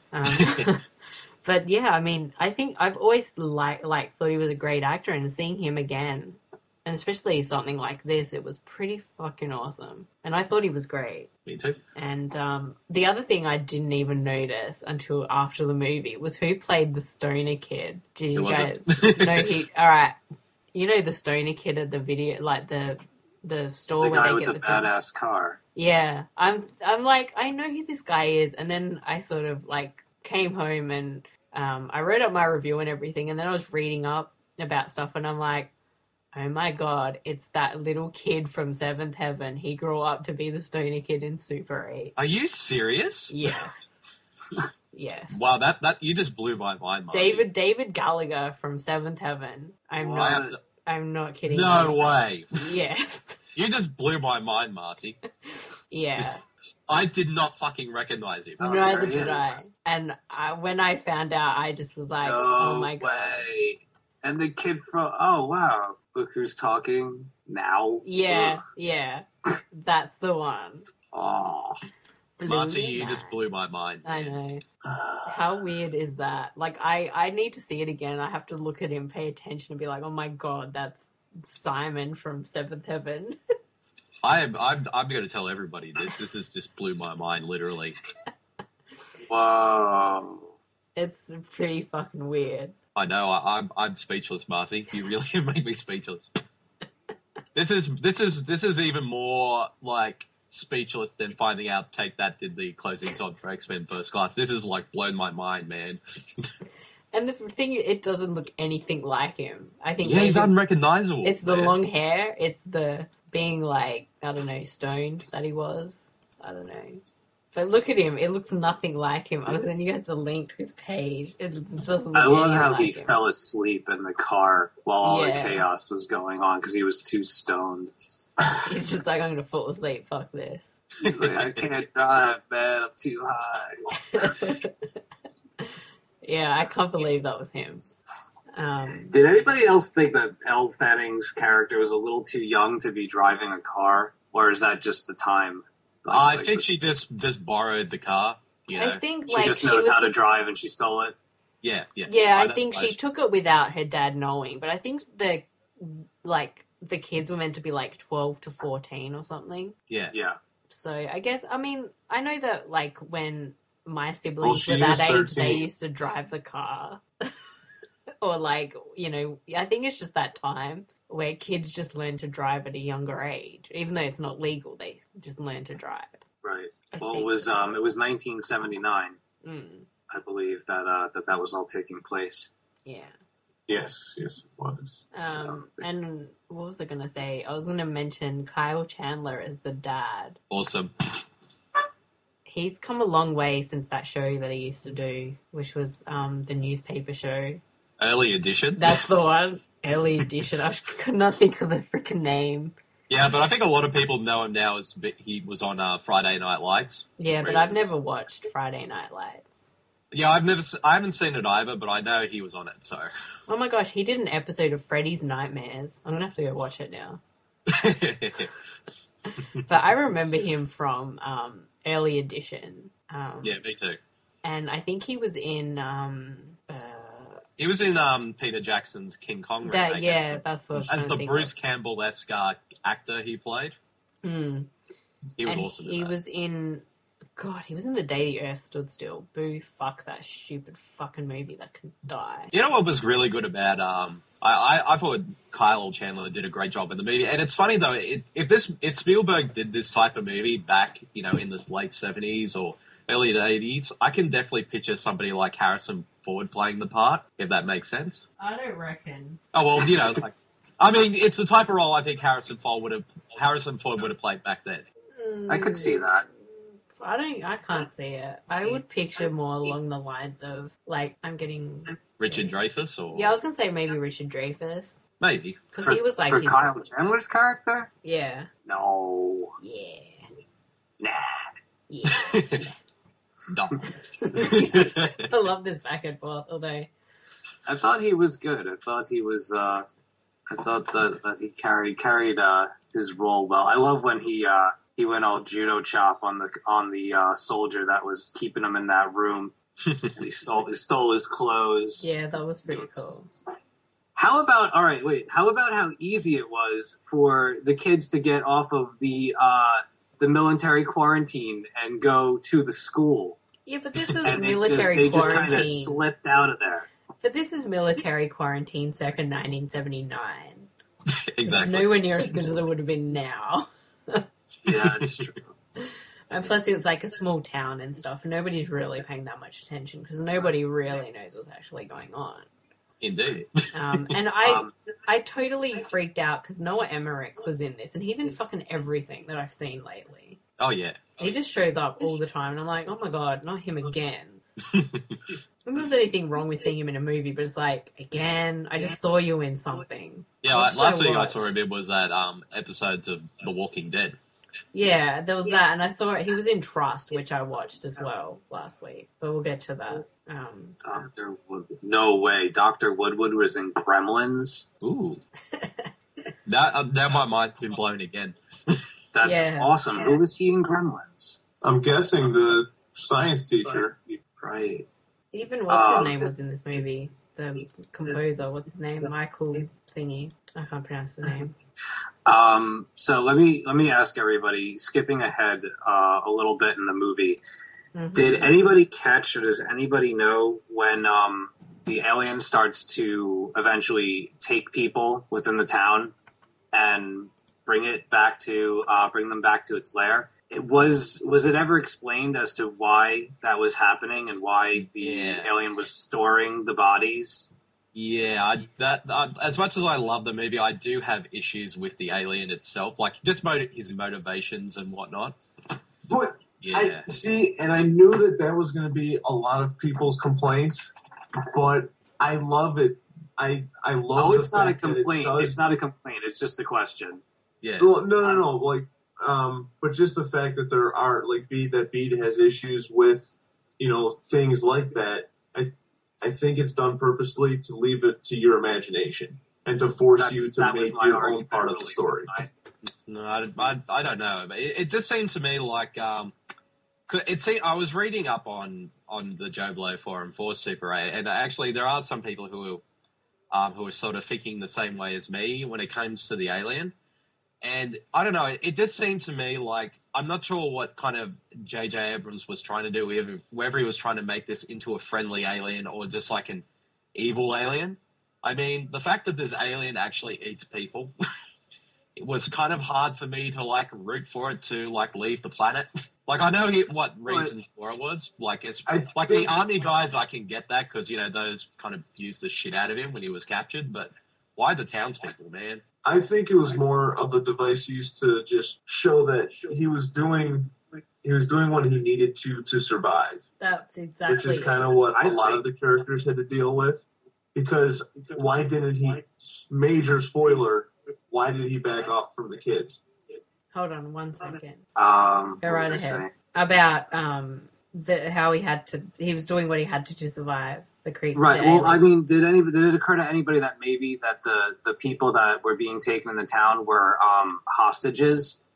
B: Um, but yeah, I mean, I think I've always like like thought he was a great actor, and seeing him again, and especially something like this, it was pretty fucking awesome. And I thought he was great.
A: Me too.
B: And um, the other thing I didn't even notice until after the movie was who played the stoner kid. Did you
A: Who was
B: guys
A: it?
B: know he? All right, you know the stoner kid at the video, like the the store
D: The
B: where
D: guy
B: they
D: with
B: get
D: the
B: the film.
D: badass car.
B: Yeah, I'm. I'm like, I know who this guy is, and then I sort of like came home and um, I wrote up my review and everything, and then I was reading up about stuff, and I'm like, oh my god, it's that little kid from Seventh Heaven. He grew up to be the stoner kid in Super eight.
A: Are you serious?
B: Yes, yes.
A: Wow, that, that you just blew my mind, Marcy.
B: David David Gallagher from Seventh Heaven. I'm
D: What?
A: I
B: not.
A: have to-
B: I'm not kidding.
A: no
B: you.
A: way.
B: Yes.
A: You just blew my mind, Marcy.
B: Yeah.
A: I did not fucking recognize him.
D: Oh,
B: Neither
D: there he
B: did I.
D: is.
B: And I, when I found out, I just was like,
D: No
B: oh my god.
D: way. And the kid from, oh wow, look who's talking now.
B: Yeah, yeah. That's the one.
D: Oh,
B: Blew
A: Marcy,
B: me
A: you
B: back.
A: just blew my mind.
B: I know. How weird is that? Like, I, I need to see it again. I have to look at him, pay attention, and be like, oh my god, that's Simon from Seventh Heaven.
A: I am. I'm. I'm going to tell everybody this. This has just blew my mind, literally.
D: whoa.
B: It's pretty fucking weird.
A: I know. I, I'm. I'm speechless, Marcy. You really have made me speechless. This is. This is. This is even more like speechless than finding out Take That did the closing song for X-Men First Class. This is like blown my mind, man.
B: And the thing, it doesn't look anything like him. I think
A: Yeah, he's
B: maybe
A: unrecognizable.
B: it's the
A: man.
B: long hair. It's the being like, I don't know, stoned that he was. I don't know. But look at him. It looks nothing like him. I was sending you guys the link to his page. It doesn't look
D: I love
B: anything
D: how
B: like
D: he
B: him.
D: fell asleep in the car while all
B: Yeah.
D: the chaos was going on because he was too stoned.
B: He's just like, I'm going to fall asleep. Fuck this.
D: He's like, I can't drive, man. I'm too high.
B: Yeah, I can't believe that was him. Um,
D: Did anybody else think that Elle Fanning's character was a little too young to be driving a car, or is that just the time? Like-
A: I
D: like,
A: think she just just borrowed the car. You know.
B: I think
D: she
B: like
D: just
B: she
D: knows
B: was
D: how to drive and she stole it.
A: Yeah. Yeah.
B: Yeah, I
A: don't-
B: think she
A: I-
B: took it without her dad knowing, but I think the like the kids were meant to be like twelve to fourteen or something.
A: Yeah.
D: Yeah.
B: So I guess I mean I know that like when my siblings
C: she
B: were that
C: is
B: age, they
C: thirteen.
B: used to drive the car, or like you know I think it's just that time where kids just learn to drive at a younger age, even though it's not legal. They just learn to drive.
D: Right.
B: I
D: Well, it
B: think
D: was
B: so.
D: um, it was nineteen seventy-nine,
B: Mm,
D: I believe, that uh, that that was all taking place.
B: yeah.
C: Yes, yes, it was.
B: Um, and what was I gonna say? I was gonna mention Kyle Chandler as the dad.
A: Awesome.
B: He's come a long way since that show that he used to do, which was um, the newspaper show.
A: Early edition.
B: That's the one. Early edition. I could not think of the freaking name.
A: Yeah, but I think a lot of people know him now as he was on uh, Friday Night Lights.
B: Yeah, but I've
A: Ratings.
B: never watched Friday Night Lights.
A: Yeah, I've never, se- I haven't seen it either, but I know he was on it. So,
B: Oh my gosh, he did an episode of Freddy's Nightmares. I'm gonna have to go watch it now. But I remember him from um, Early Edition. Um,
A: Yeah, me too.
B: And I think he was in... Um, uh,
A: He was in um, Peter Jackson's King Kong
B: that,
A: remake.
B: yeah,
A: as the,
B: that's what I was trying
A: as
B: to
A: the
B: think
A: Bruce
B: of.
A: Campbell-esque uh, actor he played.
B: Mm.
A: He was
B: and
A: awesome in
B: he
A: that.
B: was in... God, he was in The Day the Earth Stood Still. Boo, fuck that stupid fucking movie that can die.
A: You know what was really good about... Um, I, I, I thought Kyle Chandler did a great job in the movie. And it's funny, though, it, if this if Spielberg did this type of movie back, you know, in the late seventies or early eighties, I can definitely picture somebody like Harrison Ford playing the part, if that makes sense.
B: I don't reckon.
A: Oh, well, you know, like... I mean, it's the type of role I think Harrison Ford would have Harrison Ford would have played back then.
D: I could see that.
B: I don't. I can't see it. I would picture more along the lines of like I'm getting
A: Richard Dreyfuss, or
B: yeah. I was gonna say maybe Richard Dreyfuss
A: maybe.
B: because
D: For,
B: he was like
D: for
B: his,
D: Kyle Chandler's character?
B: yeah,
D: No.
B: yeah,
D: Nah.
B: yeah.
A: Dumb.
B: I love this back and forth. Although
D: I thought he was good. I thought he was. Uh, I thought that, that he carried carried uh, his role well. I love when he uh, he went all judo chop on the on the uh, soldier that was keeping him in that room. And he stole he stole his clothes.
B: yeah, that was pretty cool.
D: How about all right? Wait. How about how easy it was for the kids to get off of the uh, the military quarantine and go to the school?
B: Yeah, but this is
D: And
B: military
D: they just, they just kind of
B: quarantine.
D: slipped out of there.
B: But this is military quarantine circa nineteen seventy-nine. It's
A: Exactly.
B: nowhere near as good as it would have been now.
D: Yeah, it's true.
B: And plus, it's like a small town and stuff. Nobody's really paying that much attention because nobody really knows what's actually going on.
A: Indeed.
B: Um, and I,
D: Um,
B: I totally freaked out because Noah Emmerich was in this, and he's in fucking everything that I've seen lately.
A: Oh yeah.
B: He just shows up all the time, and I'm like, oh my god, not him again. If there's anything wrong with seeing him in a movie, but it's like, again, I just saw you in something.
A: Yeah,
B: What
A: like,
B: should
A: last
B: I
A: thing I
B: watch?
A: saw him in was that um, episodes of The Walking Dead.
B: Yeah, there was that, and I saw he was in Trust, which I watched as well last week, but we'll get to that. Um,
D: Doctor Wood. No way. Doctor Woodward was in Gremlins.
A: Ooh. that uh, now my mind's been blown again.
D: That's
B: Yeah.
D: awesome. Who was he in Gremlins?
C: I'm guessing the science teacher.
D: Right.
B: even what's his
D: Um,
B: name was in this movie, the composer, what's his name? Michael thingy. I can't pronounce the name.
D: Um, so let me let me ask everybody, skipping ahead uh, a little bit in the movie.
B: Mhm.
D: Did anybody catch, or does anybody know when um, the alien starts to eventually take people within the town and bring it back to uh, bring them back to its lair? It was was it ever explained as to why that was happening and why the
A: Yeah.
D: alien was storing the bodies?
A: Yeah, I, that I, as much as I love the movie, I do have issues with the alien itself, like just motiv- his motivations and whatnot.
C: But
A: Yeah,
C: I see, and I knew that that was going to be a lot of people's complaints, but I love it. I I love.
D: Oh,
C: the
D: it's not a
C: fact that it
D: complaint.
C: does-
D: It's not a complaint. It's just a question.
A: yeah,
C: Well, no, no, no. Like, um, but just the fact that there are like Bede that Bede has issues with, you know, things like that. I I think it's done purposely to leave it to your imagination and to force
D: That's-
C: you to
D: that was
C: make
D: my
C: your own
D: argument
C: part of the
D: earlier
C: story.
D: tonight.
A: no, I, I, I don't know. But It, it just seemed to me like um, 'cause it seemed, I was reading up on on the Joe Blow forum for Super eight, and actually there are some people who um, who are sort of thinking the same way as me when it comes to the alien. And I don't know, it, it just seemed to me like, I'm not sure what kind of J J Abrams was trying to do, whether, whether he was trying to make this into a friendly alien or just like an evil alien. I mean, the fact that this alien actually eats people, it was kind of hard for me to like root for it to like leave the planet. Like, I know he, what reason for it was. Like, it's
C: I
A: like
C: think-
A: the army guys, I can get that because, you know, those kind of used the shit out of him when he was captured. But why the townspeople, man?
C: I think it was more of a device used to just show that he was doing he was doing what he needed to to survive,
B: That's
C: which
B: exactly
C: is kind of what a lot of the characters had to deal with. Because why didn't he? Major spoiler. Why did he back off from the kids?
B: Hold on one second.
D: Um,
B: Go
D: what
B: right
D: was I
B: ahead.
D: saying?
B: About um, the, how he had to, he was doing what he had to to survive the creek.
D: Right.
B: the
D: Well,
B: alien.
D: I mean, did any did it occur to anybody that maybe that the the people that were being taken in the town were um, hostages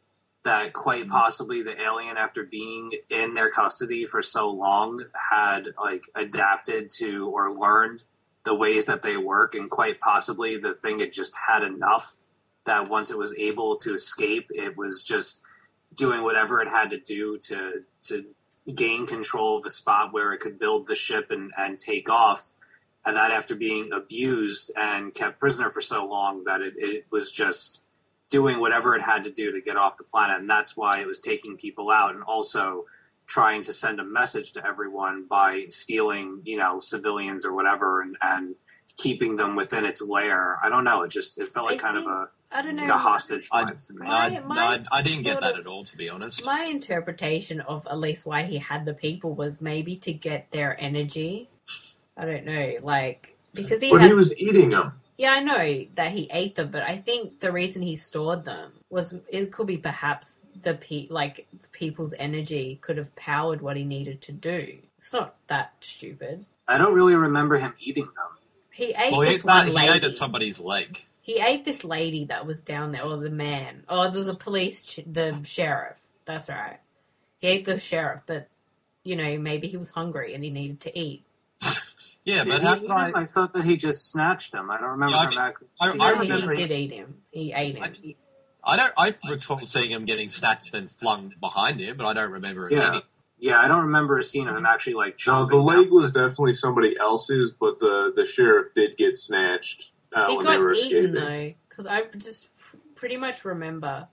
D: that quite possibly the alien, after being in their custody for so long, had like adapted to or learned the ways that they work, and quite possibly the thing had just had enough that once it was able to escape, it was just doing whatever it had to do to to gain control of a spot where it could build the ship and, and take off. And that after being abused and kept prisoner for so long that it, it was just doing whatever it had to do to get off the planet. And that's why it was taking people out, and also trying to send a message to everyone by stealing, you know, civilians or whatever, and, and keeping them within its lair. I don't know. It just, it felt like
B: I
D: kind
B: think,
D: of a,
B: I don't know,
D: a hostage
A: I,
D: vibe to me.
B: My-
A: I,
B: my
A: I, I didn't get
B: sort
A: that
B: of-
A: at all, to be honest.
B: My interpretation of at least why he had the people was maybe to get their energy. I don't know, like, because he
C: But
B: had...
C: he was eating them.
B: Yeah, I know that he ate them, but I think the reason he stored them was it could be perhaps the pe- like people's energy could have powered what he needed to do. It's not that stupid.
D: I don't really remember him eating them.
B: He ate
A: well, he,
B: this
A: ate
B: one
A: that,
B: lady.
A: he ate at somebody's leg.
B: He ate this lady that was down there, or the man. Oh, there's a police, ch- the sheriff. That's right. He ate the sheriff, but you know maybe he was hungry and he needed to eat.
A: Yeah,
D: Did
A: but
D: he
A: how
D: eat
A: can
D: him?
A: I...
D: I thought that he just snatched him. I don't remember
A: Yeah,
D: him
A: I-
D: actually.
A: I-
D: eating
A: I
B: Yes,
D: him.
B: he
A: remember-
B: did eat him. He ate him.
A: I, I don't. I recall seeing him getting snatched and flung behind him, but I don't remember him
D: Yeah.
A: eating.
D: Yeah, I don't remember a scene of him actually like
C: No,
D: chomping
C: the leg
D: down.
C: was definitely somebody else's, but the, the sheriff did get snatched uh,
B: He
C: when they were
B: got eaten
C: escaping.
B: though, because I just pretty much remember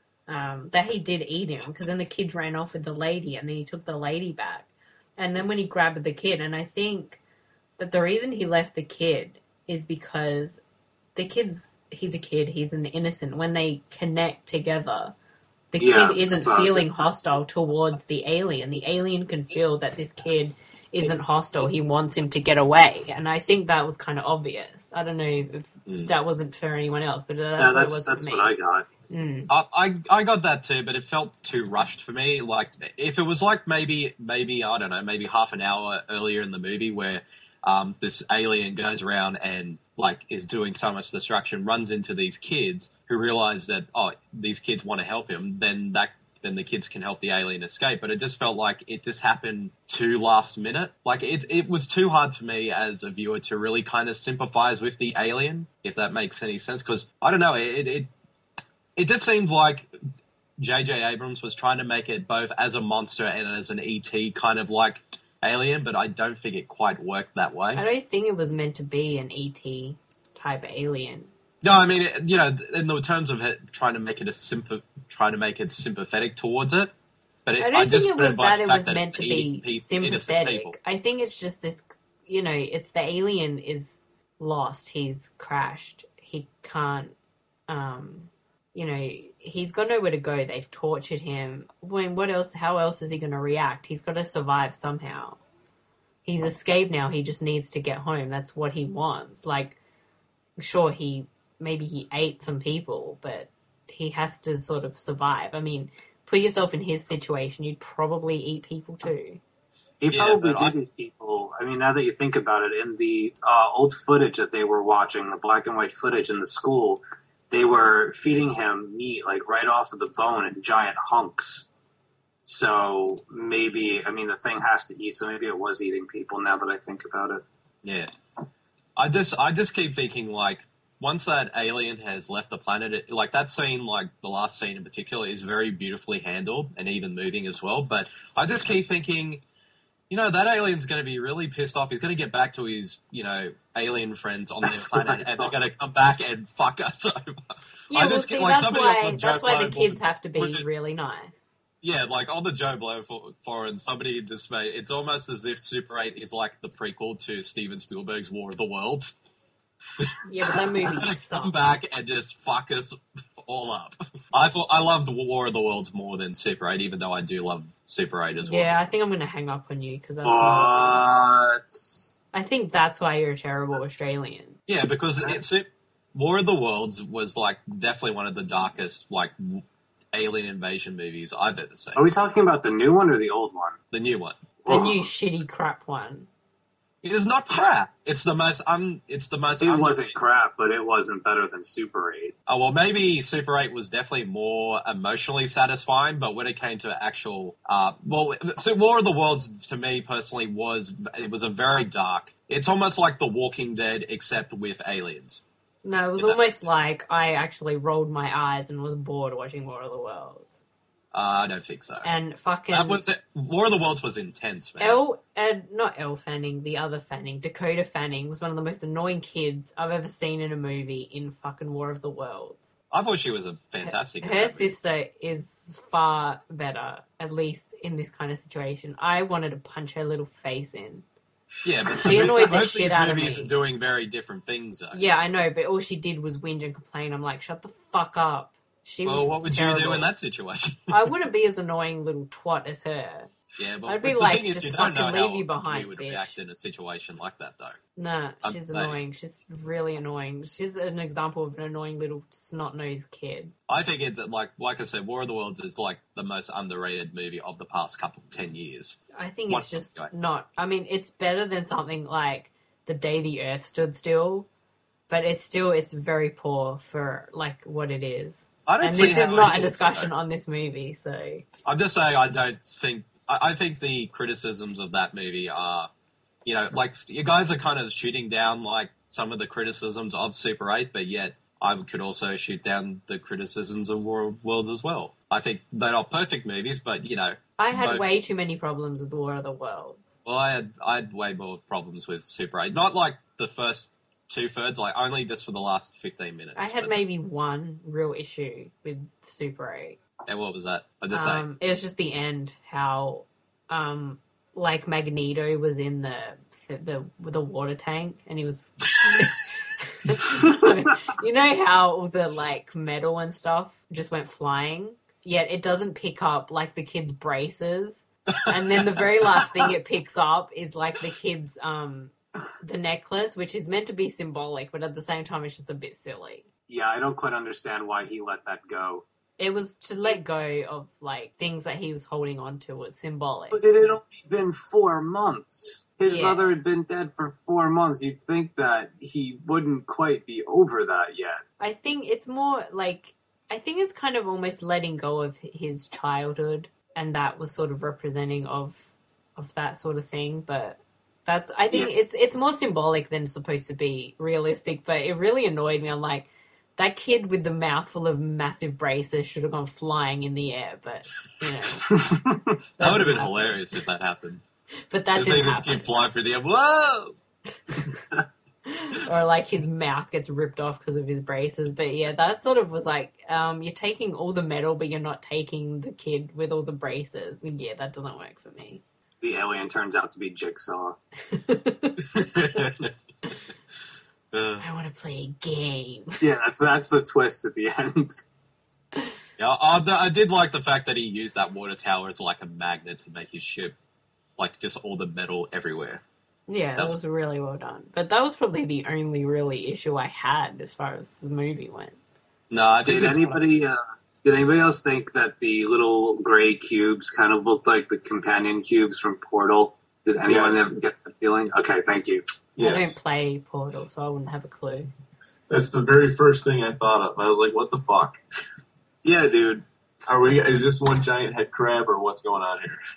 B: um, that he did eat him. Because then the kid ran off with the lady, and then he took the lady back. And then when he grabbed the kid, and I think that the reason he left the kid is because the kid's he's a kid, he's an innocent. When they connect together, the
D: Yeah,
B: kid isn't
D: that's what I was
B: feeling
D: thinking.
B: hostile towards the alien. The alien can feel that this kid isn't hostile. He wants him to get away, and I think that was kind of obvious. I don't know if
A: Mm.
B: that wasn't for anyone else, but that's
D: Yeah,
B: what it
D: that's
B: was
D: that's
B: for
D: what
B: me.
D: I got.
B: Mm.
A: I, I I got that too, but it felt too rushed for me. Like if it was like maybe maybe I don't know, maybe half an hour earlier in the movie where um, this alien goes around and like is doing so much destruction, runs into these kids who realize that oh these kids want to help him, then that then the kids can help the alien escape. But it just felt like it just happened too last minute. Like it it was too hard for me as a viewer to really kind of sympathize with the alien, if that makes any sense. Because I don't know, it it it just seemed like J J Abrams was trying to make it both as a monster and as an E T kind of like alien, but I don't think it quite worked that way.
B: I don't think it was meant to be an E T type alien.
A: No, I mean, it, you know, in the terms of it, trying to make it a sympath- trying to make it sympathetic towards it, but it,
B: I don't
A: just
B: think it was
A: couldn't buy
B: that
A: the
B: it
A: fact
B: was
A: that
B: meant
A: it's
B: to
A: eating
B: be
A: pe- innocent
B: sympathetic.
A: people.
B: I think it's just this, you know, it's the alien is lost. He's crashed. He can't, um, you know, he's got nowhere to go. They've tortured him. When what else? How else is he going to react? He's got to survive somehow. He's escaped now. He just needs to get home. That's what he wants. Like, sure, he maybe he ate some people, but he has to sort of survive. I mean, put yourself in his situation. You'd probably eat people too.
D: He
A: Yeah,
D: probably
A: but I-
D: did eat people. I mean, now that you think about it, in the uh, old footage that they were watching, the black and white footage in the school, they were feeding him meat like right off of the bone in giant hunks. So maybe, I mean, the thing has to eat. So maybe it was eating people. Now that I think about it,
A: Yeah, I just I just keep thinking like once that alien has left the planet, it, like that scene, like the last scene in particular, is very beautifully handled and even moving as well. But I just keep thinking, you know, that alien's going to be really pissed off. He's going to get back to his, you know, alien friends on their
D: That's what
A: planet,
D: I
A: and they're
D: thought.
A: going to come back and fuck us over.
B: Yeah,
A: I
B: well,
A: just
B: see,
A: get, like,
B: that's
A: somebody
B: why
A: on Joe
B: that's why the
A: Blow
B: kids
A: would-
B: have to be
A: would-
B: really nice.
A: Yeah, like on the Joe Blow for, forum, somebody just made it's almost as if Super eight is like the prequel to Steven Spielberg's War of the Worlds.
B: Yeah, but that movie
A: Gonna come
B: sucked.
A: back and just fuck us all up. I thought I loved War of the Worlds more than Super eight, even though I do love Super eight as well.
B: Yeah, I think I'm going to hang up on you because that's. Not,
D: but
B: I think that's why you're a terrible Australian.
A: Yeah, because it's it. War of the Worlds was like definitely one of the darkest like w- alien invasion movies I've ever seen.
D: are we talking about the new one or the old one?
A: The new one.
B: The
D: Whoa.
B: new shitty crap one.
A: It is not crap. It's the most un. It's the most.
D: It
A: underrated.
D: wasn't crap, but it wasn't better than Super eight.
A: Oh well, maybe Super eight was definitely more emotionally satisfying, but when it came to actual, uh, well, so War of the Worlds to me personally was it was a very dark. It's almost like The Walking Dead except with aliens.
B: No, it was
A: Is that-
B: almost like I actually rolled my eyes and was bored watching War of the Worlds.
A: Uh, I don't think so.
B: And fucking
A: That was it. War of the Worlds was intense, man.
B: Elle, and not Elle Fanning, the other Fanning, Dakota Fanning, was one of the most annoying kids I've ever seen in a movie in fucking War of the Worlds.
A: I thought she was a fantastic.
B: Her,
A: in
B: her
A: that movie.
B: sister is far better, at least in this kind of situation. I wanted to punch her little face in.
A: Yeah, but
B: She annoyed the
A: most
B: shit
A: these
B: out of
A: movies
B: me.
A: are doing very different things. Though.
B: Yeah, I know, but all she did was whinge and complain. I'm like, shut the fuck up. She
A: Well,
B: was
A: what would
B: terrible.
A: you do in that situation?
B: I wouldn't be as annoying little twat as her.
A: Yeah, but
B: I'd be
A: the
B: like,
A: thing is,
B: just
A: you don't
B: fucking
A: know
B: leave
A: how
B: you behind,
A: we would
B: bitch.
A: react in a situation like that, though.
B: Nah,
A: I'm
B: she's
A: saying.
B: annoying. She's really annoying. She's an example of an annoying little snot-nosed kid.
A: I think it's like, like I said, War of the Worlds is like the most underrated movie of the past couple ten years.
B: I think
A: What-
B: it's just
A: right.
B: not... I mean, it's better than something like The Day the Earth Stood Still, but it's still, it's very poor for, like, what it is.
A: I don't
B: And
A: see
B: this
A: how
B: is
A: it
B: not a
A: is,
B: discussion
A: though.
B: on this movie, so...
A: I'm just saying, I don't think. I, I think the criticisms of that movie are, you know, like you guys are kind of shooting down like some of the criticisms of Super eight, but yet I could also shoot down the criticisms of War of Worlds as well. I think they're not perfect movies, but you know,
B: I had
A: But-
B: way too many problems with War of the Worlds.
A: well, I had I had way more problems with Super eight. Not like the first two thirds, like only just for the last fifteen minutes.
B: I had
A: but-
B: maybe one real issue with Super eight.
A: And what was that? I just saying.
B: Um, it was just the end, how, um, like Magneto was in the the the water tank, and he was, you know how all the like metal and stuff just went flying, yet it doesn't pick up like the kid's braces, and then the very last thing it picks up is like the kid's um the necklace, which is meant to be symbolic, but at the same time it's just a bit silly.
D: Yeah, I don't quite understand why he let that go.
B: It was to let go of like things that he was holding on to was symbolic.
D: But it had only been four months. His
B: Yeah.
D: mother had been dead for four months. You'd think that he wouldn't quite be over that yet.
B: I think it's more like I think it's kind of almost letting go of his childhood, and that was sort of representing of of that sort of thing. But that's I think
D: Yeah.
B: it's it's more symbolic than supposed to be realistic. But it really annoyed me. I'm like, that kid with the mouthful of massive braces should have gone flying in the air. But you know,
A: That would have been
B: happen.
A: hilarious if that happened.
B: but that
A: To see
B: didn't
A: this
B: happen.
A: kid fly through the air. Whoa!
B: Or like his mouth gets ripped off because of his braces. But yeah, that sort of was like, um, you're taking all the metal, but you're not taking the kid with all the braces. And yeah, that doesn't work for me.
D: The alien turns out to be Jigsaw.
A: Uh,
B: I want to play a game.
D: Yeah, that's that's the twist at the end.
A: yeah, I, I did like the fact that he used that water tower as like a magnet to make his ship, like just all the metal everywhere.
B: Yeah, that
A: That was-
B: was really well done. But that was probably the only really issue I had as far as the movie went.
A: No, I think
D: Did
A: it's-
D: anybody uh, did anybody else think that the little gray cubes kind of looked like the companion cubes from Portal? Did anyone
C: Yes.
D: ever get that feeling? Okay, thank you.
B: I don't
C: Yes.
B: play Portal, so I wouldn't have a clue.
C: That's the very first thing I thought of. I was like, what the fuck?
D: Yeah, dude.
C: Are we, is this one giant head crab or what's going on here?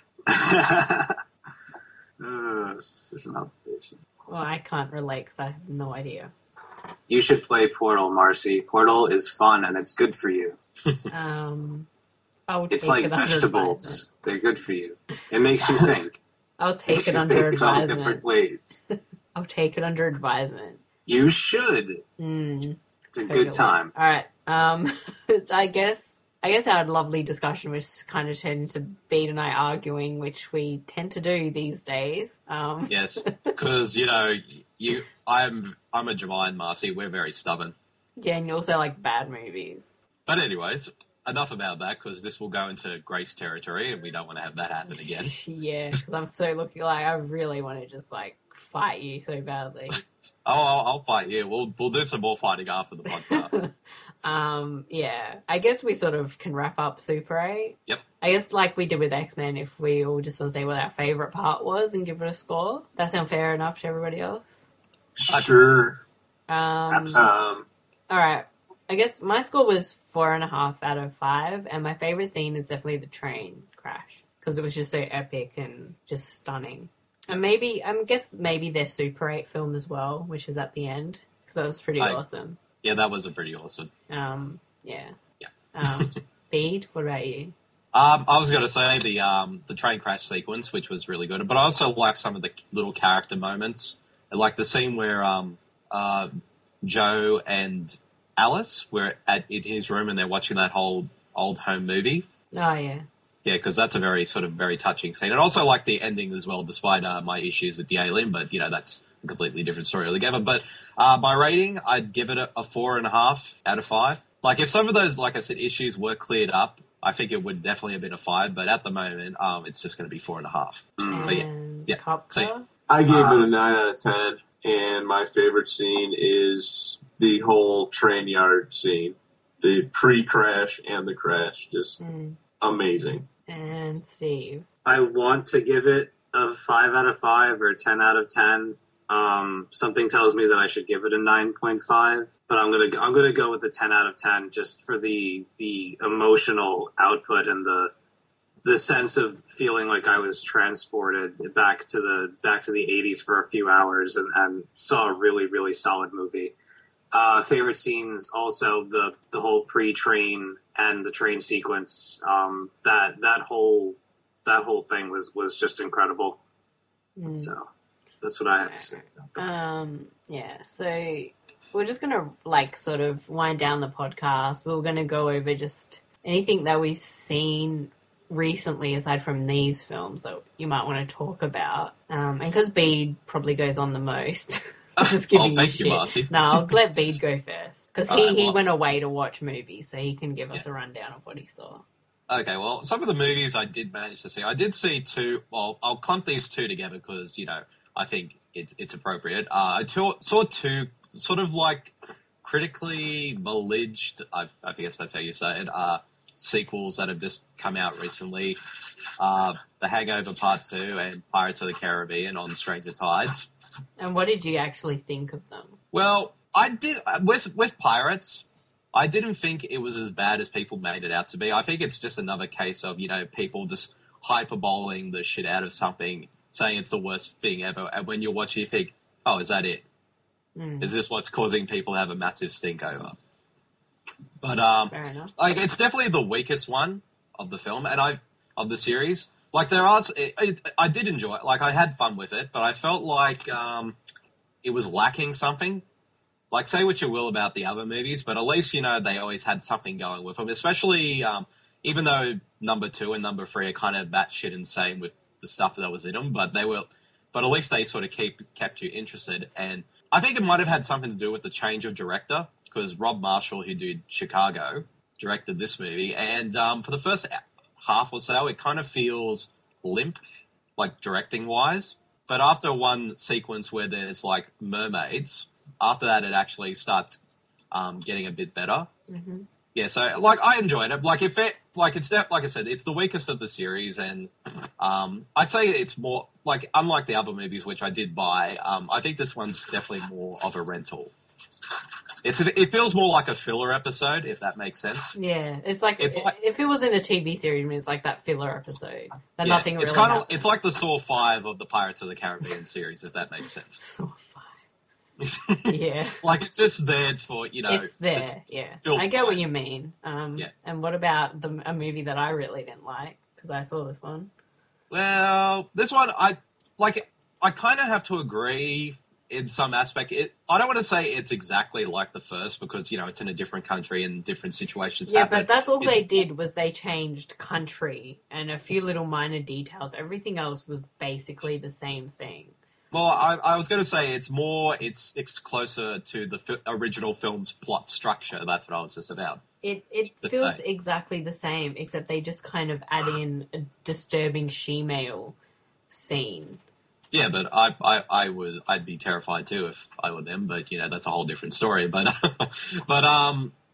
D: uh, there's an observation.
B: Well, I can't relate because I have no idea.
D: You should play Portal, Marcy. Portal is fun and it's good for you.
B: Um, I'll take
D: It's like
B: it under advisement.
D: vegetables. They're good for you. It makes you think.
B: I'll take
D: Makes
B: it
D: you
B: under
D: think in all
B: advisement.
D: different ways.
B: I'll take it under advisement.
D: You should.
B: Mm.
D: It's a
B: Totally.
D: good time.
B: All right. Um, it's, I guess I guess our lovely discussion was kind of turned into Bede and I arguing, which we tend to do these days. Um,
A: yes, because you know, you, I'm, I'm a Jemine Marcy. We're very stubborn.
B: yeah, and you also like bad movies.
A: But anyways, enough about that because this will go into Grace territory, and we don't want to have that happen again.
B: Yeah, because I'm so looking like I really want to just like fight you so badly.
A: Oh, I'll, I'll fight you. We'll we'll do some more fighting after the podcast.
B: um, yeah, I guess we sort of can wrap up Super eight.
A: Yep.
B: I guess like we did with X-Men, if we all just want to say what our favourite part was and give it a score, that sound fair enough to everybody else?
C: Sure.
B: Um,
C: Um,
B: all right. I guess my score was four and a half out of five, and my favourite scene is definitely the train crash because it was just so epic and just stunning. And maybe, I guess maybe their Super eight film as well, which is at the end, because that was pretty
A: I-
B: awesome.
A: Yeah, that was a pretty awesome.
B: Um, yeah.
A: Yeah.
B: Um, Bede, what about you?
A: Um, I was going to say the um, the train crash sequence, which was really good, but I also like some of the little character moments, like the scene where um, uh, Joe and Alice were at in his room and they're watching that whole old home movie.
B: Oh, yeah.
A: Yeah, because that's a very sort of very touching scene, and also like the ending as well. Despite uh, my issues with the alien, but you know that's a completely different story altogether. But uh, my rating, I'd give it a, a four and a half out of five. Like if some of those, like I said, issues were cleared up, I think it would definitely have been a five. But at the moment, um, it's just going to be four and a half.
B: And
A: So yeah, yeah.
B: Kopka?
A: So, yeah.
C: I gave it a nine out of ten, and my favorite scene is the whole train yard scene, the pre-crash and the crash, just
B: Mm.
C: amazing.
B: And Steve.
D: I want to give it a five out of five or ten out of ten. Um, something tells me that I should give it a nine point five, but I'm gonna I'm gonna go with a ten out of ten just for the the emotional output and the the sense of feeling like I was transported back to the back to the eighties for a few hours and, and saw a really really solid movie. Uh, favorite scenes also the the whole pre-train and the train sequence. Um, that that whole that whole thing was was just incredible.
B: Mm.
D: So that's what I have to say.
B: Um, yeah, so we're just going to, like, sort of wind down the podcast. We're going to go over just anything that we've seen recently aside from these films that you might want to talk about. Um, and because Bede probably goes on the most, I'm just giving
A: Oh,
B: you
A: thank
B: shit.
A: you, Marcy.
B: No, I'll let Bede go first. Because he,
A: Alright,
B: he
A: well-
B: went away to watch movies, so he can give us
A: Yeah.
B: a rundown of what he saw.
A: Okay, well, some of the movies I did manage to see. I did see two. Well, I'll clump these two together because you know I think it's it's appropriate. Uh, I saw, saw two sort of like critically belligerent. I, I guess that's how you say it. Uh, sequels that have just come out recently. Uh, The Hangover Part Two and Pirates of the Caribbean on Stranger Tides.
B: And what did you actually think of them?
A: Well, I did with with Pirates. I didn't think it was as bad as people made it out to be. I think it's just another case of, you know, people just hyperboling the shit out of something, saying it's the worst thing ever. And when you watch it, you think, oh, is that it?
B: Mm,
A: Is this what's causing people to have a massive stink over? But, um,
B: fair enough.
A: like, it's definitely the weakest one of the film and I of the series. Like, there are, it, it, I did enjoy it. Like, I had fun with it, but I felt like um, it was lacking something. Like, say what you will about the other movies, but at least, you know, they always had something going with them. Especially, um, even though number two and number three are kind of batshit insane with the stuff that was in them, but they were, but at least they sort of keep kept you interested. And I think it might have had something to do with the change of director, because Rob Marshall, who did Chicago, directed this movie. And um, for the first half or so, it kind of feels limp, like directing-wise. But after one sequence where there's, like, mermaids... After that, it actually starts um, getting a bit better.
B: Mm-hmm.
A: Yeah, so like I enjoyed it. Like if it, like it's de- like I said, it's the weakest of the series, and um, I'd say it's more like unlike the other movies which I did buy. Um, I think this one's definitely more of a rental. It's it feels more like a filler episode, if that makes sense.
B: Yeah, it's like,
A: It's
B: if,
A: like-
B: if it was in a T V series, I mean, it's like that filler episode. That
A: Yeah,
B: nothing
A: it's
B: really
A: kind of
B: happens.
A: it's like the Saw Five of the Pirates of the Caribbean series, if that makes sense.
B: Saw five. Yeah.
A: Like it's just there for you know.
B: It's there,
A: just-
B: yeah.
A: feel
B: I get what
A: fine.
B: you mean. Um,
A: Yeah.
B: And what about the a movie that I really didn't like? Because I saw this one.
A: Well, this one, I like. I kind of have to agree in some aspect. It. I don't want to say it's exactly like the first because you know it's in a different country and different situations
B: Yeah,
A: happen.
B: but that's all
A: It's-
B: they did was they changed country and a few little minor details. Everything else was basically the same thing.
A: Well, I, I was going to say it's more. It's it's closer to the fi- original film's plot structure. That's what I was just about.
B: It it
A: The
B: feels
A: thing.
B: exactly the same, except they just kind of add in a disturbing she-male scene.
A: Yeah, but I, I, I was I'd be terrified too if I were them. But you know that's a whole different story. But but um,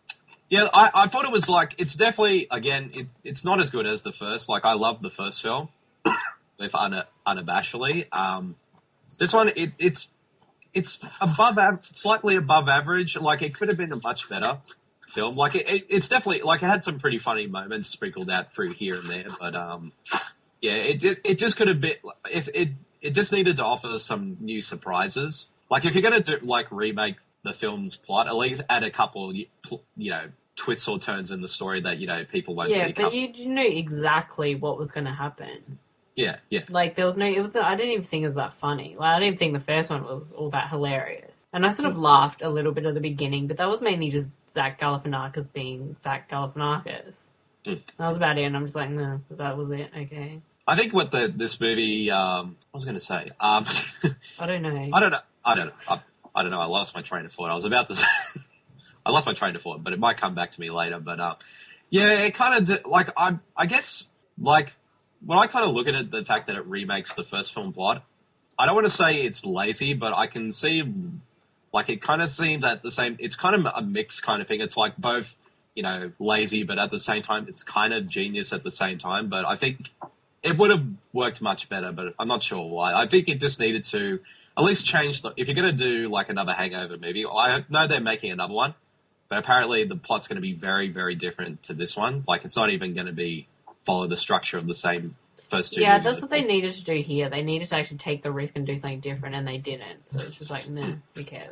A: Yeah, I, I thought it was like it's definitely again it's it's not as good as the first. Like I love the first film, if un, unabashedly. Um, this one it, it's it's above av- slightly above average. Like it could have been a much better film. Like it, it it's definitely like it had some pretty funny moments sprinkled out through here and there. But um, yeah, it it, it just could have been if it it just needed to offer some new surprises. Like if you're gonna do like remake the film's plot, at least add a couple, you know, twists or turns in the story that, you know, people won't
B: yeah,
A: see
B: but
A: coming.
B: you, you knew exactly what was going to happen.
A: Yeah, yeah.
B: Like, there was no, it was, I didn't even think it was that funny. Like, I didn't think the first one was all that hilarious. And I sort of laughed a little bit at the beginning, but that was mainly just Zach Galifianakis being Zach Galifianakis.
A: Mm.
B: That was about it, and I'm just like, no, that was it, okay.
A: I think what the this movie, um, I was going to say, um,
B: I don't know.
A: I don't know, I don't know, I, I don't know, I lost my train of thought. I was about to say, I lost my train of thought, but it might come back to me later. But uh, yeah, it kind of like I, I guess like when I kind of look at it, the fact that it remakes the first film plot, I don't want to say it's lazy, but I can see like it kind of seems at the same. It's kind of a mixed kind of thing. It's like both, you know, lazy, but at the same time, it's kind of genius at the same time. But I think it would have worked much better, but I'm not sure why. I think it just needed to at least change the. If you're going to do like another Hangover movie, I know they're making another one. But apparently the plot's going to be very, very different to this one. Like, it's not even going to be follow the structure of the same first two
B: Yeah,
A: movies.
B: that's what they needed to do here. They needed to actually take the risk and do something different, and they didn't. So it's just like, nah, who cares?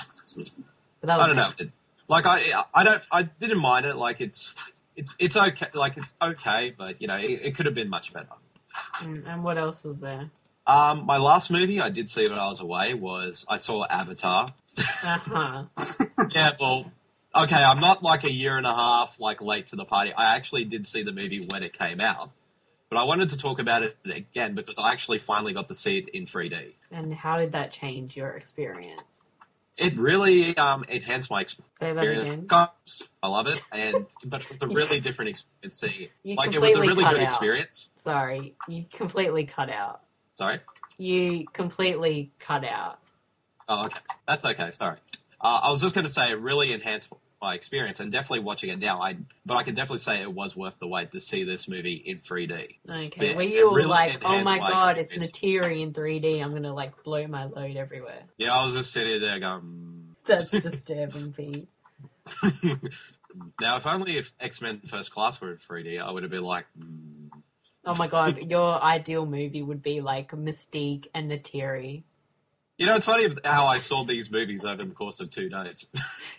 B: But that was
A: I don't know. It, like, I I don't, I didn't mind it. Like, it's, it's, it's okay. Like, it's okay, but, you know, it, it could have been much better.
B: Mm, and what else was there?
A: Um, my last movie I did see when I was away was, I saw Avatar.
B: Uh-huh.
A: Yeah, well... Okay, I'm not like a year and a half like late to the party. I actually did see the movie when it came out, but I wanted to talk about it again because I actually finally got to see it in three D.
B: And how did that change your experience?
A: It really um, enhanced my experience.
B: Say that again.
A: I love it, and but it's a really different experience seeing it.
B: You
A: Like it was a
B: completely
A: really
B: cut
A: good
B: out.
A: experience.
B: Sorry, you completely cut out.
A: Sorry.
B: You completely cut out.
A: Oh, okay. That's okay. Sorry. Uh, I was just going to say it really enhanced my experience, and definitely watching it now, I but I can definitely say it was worth the wait to see this movie in three D.
B: Okay,
A: It-
B: were
A: it
B: you all
A: really
B: like, oh
A: enhanced
B: my
A: my
B: god, it's
A: experience.
B: Natiri in three D, I'm gonna like blow my load everywhere.
A: Yeah, I was just sitting there going.
B: That's disturbing, Pete.
A: Now, if only if X-Men First Class were in three D, I would have been like, mm.
B: Oh my god, your ideal movie would be like Mystique and Natiri.
A: You know, it's funny how I saw these movies over the course of two days.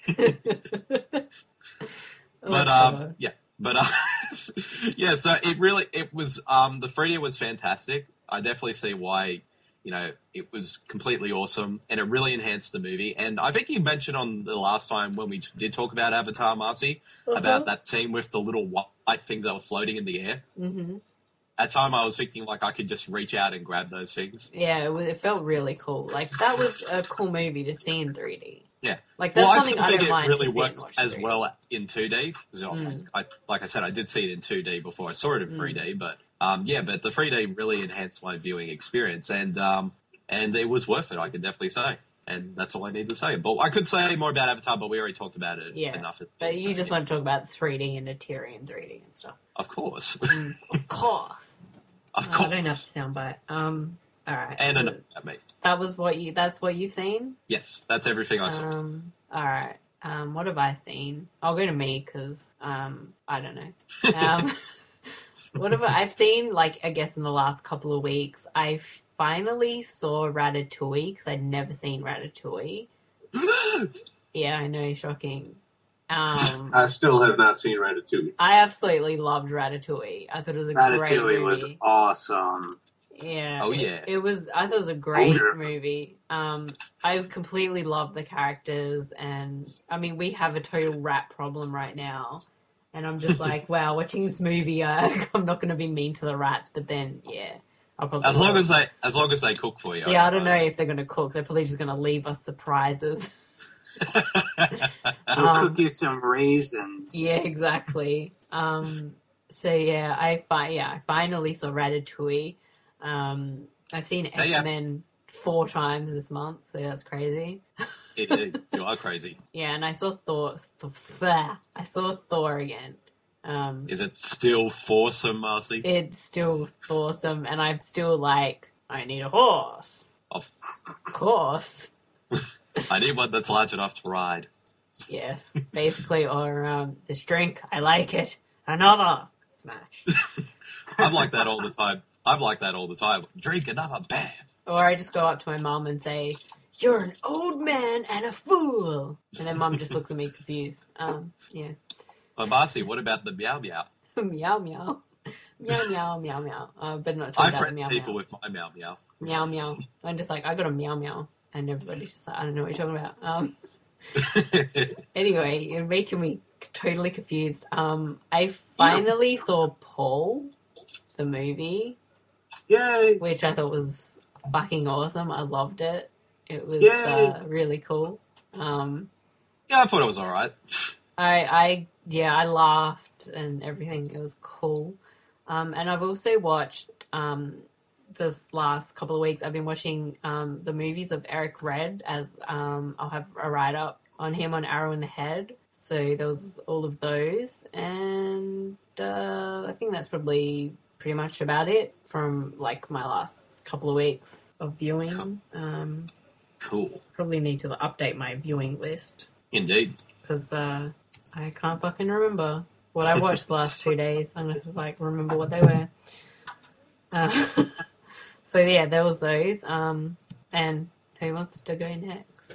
A: But um, yeah, but uh, yeah. So it really, it was um, the three D was fantastic. I definitely see why, you know, it was completely awesome, and it really enhanced the movie. And I think you mentioned on the last time when we did talk about Avatar, Marcy,
B: Uh-huh.
A: about that scene with the little white things that were floating in the air.
B: Mm-hmm.
A: At the time, I was thinking like I could just reach out and grab those things.
B: Yeah, it, was, it felt really cool. Like, that was a cool movie to see in three D.
A: Yeah.
B: Like, that's
A: Well, I
B: something
A: still
B: I,
A: think
B: don't
A: it
B: mind
A: really
B: to see
A: works
B: and watch
A: as
B: three D.
A: well in two D. 'Cause,
B: Mm.
A: I, like I said, I did see it in two D before I saw it in
B: Mm.
A: three D, but um, yeah, but the three D really enhanced my viewing experience, and um, and it was worth it. I can definitely say, and that's all I need to say. But I could say more about Avatar, but we already talked about it
B: Yeah.
A: enough.
B: But you
A: So,
B: just
A: yeah.
B: want to talk about three D and Natiri in three D and stuff.
A: Of course,
B: Mm, of course.
A: of
B: Oh,
A: course,
B: I don't have to soundbite. Um, all right.
A: and
B: so
A: enough about me.
B: that was what you. That's what you've seen.
A: Yes, that's everything I saw.
B: Um. All right. Um. What have I seen? I'll go to me because um. I don't know. Um. what have I, I've seen? Like, I guess in the last couple of weeks, I finally saw Ratatouille because I'd never seen Ratatouille. Yeah, I know, shocking. Um.
C: I still have not seen Ratatouille.
B: I absolutely loved Ratatouille. I thought it was a great
D: Ratatouille
B: movie.
D: was awesome.
B: Yeah.
A: Oh,
B: it-
A: yeah.
B: It, was. I thought it was a great
D: yeah.
B: movie. Um, I completely love the characters, and I mean, we have a total rat problem right now, and I'm just like, wow, watching this movie, uh, I'm not going to be mean to the rats, but then, yeah, I'll probably.
A: As long as they, as long as they cook for you.
B: yeah, I don't know
A: suppose.
B: if they're going to cook. They're probably just going to leave us surprises.
D: We'll
B: Um,
D: cook you some raisins.
B: Yeah, exactly. Um, so yeah, I fi- yeah, I finally saw Ratatouille. Um, I've seen
A: Hey, yeah.
B: X Men four times this month, so that's crazy.
A: It is. You are crazy.
B: Yeah, and I saw Thor. I saw Thor again. Um,
A: Is it still foursome, Marcy?
B: it's still awesome, and I'm still like, I need a horse.
A: Of
B: Of course.
A: I need one that's large enough to ride.
B: Yes, basically, or um, this drink, I like it. Another smash.
A: I'm like that all the time. I'm like that all the time. Drink another bam.
B: Or I just go up to my mum and say, "You're an old man and a fool," and then mum just looks at me confused. Um, yeah.
A: But Marcy, what about the meow meow?
B: Meow meow. Meow meow meow meow. Uh, but not
A: I
B: talking about
A: friend
B: meow
A: people
B: meow.
A: with my meow meow.
B: Meow meow. I'm just like, I got a meow meow. And everybody's just like, I don't know what you're talking about. Um, anyway, you're making me totally confused. Um, I finally saw Paul, the movie,
D: Yay!
B: which I thought was fucking awesome. I loved it. It was
D: Yay!
B: uh, really cool. Um,
A: Yeah, I thought it was alright.
B: I, I, yeah, I laughed and everything. It was cool. Um, and I've also watched, um, this last couple of weeks, I've been watching, um, the movies of Eric Red, as, um, I'll have a write-up on him on Arrow in the Head. So there was all of those. And, uh, I think that's probably pretty much about it from, like, my last couple of weeks of viewing. Um,
A: Cool.
B: probably need to update my viewing list.
A: Indeed.
B: Because uh, I can't fucking remember what I watched the last two days. I'm going to, like, remember what they were. Uh, so, yeah, there was those. Um, and who wants to go next?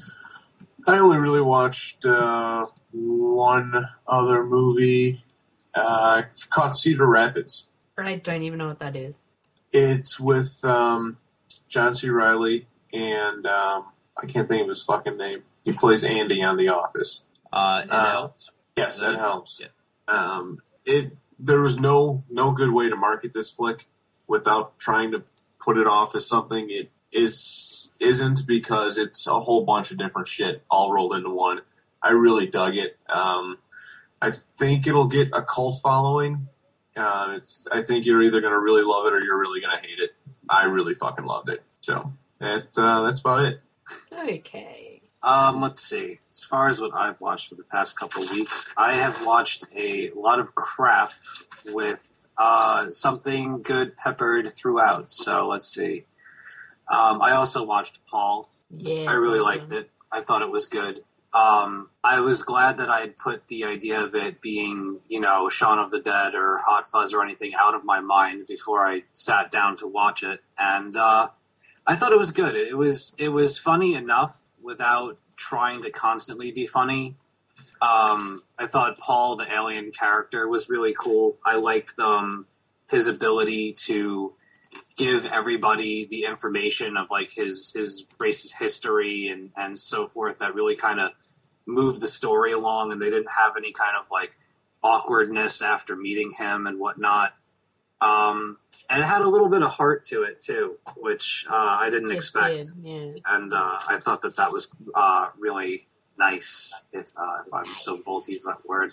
C: I only really watched uh, one other movie. Uh, it's called Cedar Rapids.
B: I don't even know what that is.
C: It's with um, John C. Reilly and um, I can't think of his fucking name. He plays Andy on The Office.
A: Uh, Ed
C: Uh,
A: Helms.
C: Yes, Ed Helms.
A: Yeah.
C: Um, it there was no no good way to market this flick without trying to put it off as something it is isn't, because it's a whole bunch of different shit all rolled into one. I really dug it. Um, I think it'll get a cult following. Uh, it's I think you're either gonna really love it or you're really gonna hate it. I really fucking loved it. So that uh, that's about it.
B: Okay.
D: Um, let's see. As far as what I've watched for the past couple of weeks, I have watched a lot of crap with uh, something good peppered throughout. So let's see. Um, I also watched Paul.
B: Yeah.
D: I really liked it. I thought it was good. Um, I was glad that I had put the idea of it being, you know, Shaun of the Dead or Hot Fuzz or anything out of my mind before I sat down to watch it. And uh, I thought it was good. It was it was funny enough without trying to constantly be funny. Um, I thought Paul, the alien character, was really cool. I liked um, his ability to give everybody the information of like his his racist history and, and so forth. That really kind of moved the story along, and they didn't have any kind of like awkwardness after meeting him and whatnot. Um, and it had a little bit of heart to it too, which uh, I didn't
B: It
D: expect.
B: did, yeah.
D: And uh, I thought that that was uh, really nice, if, uh, if I'm so bold to use that word.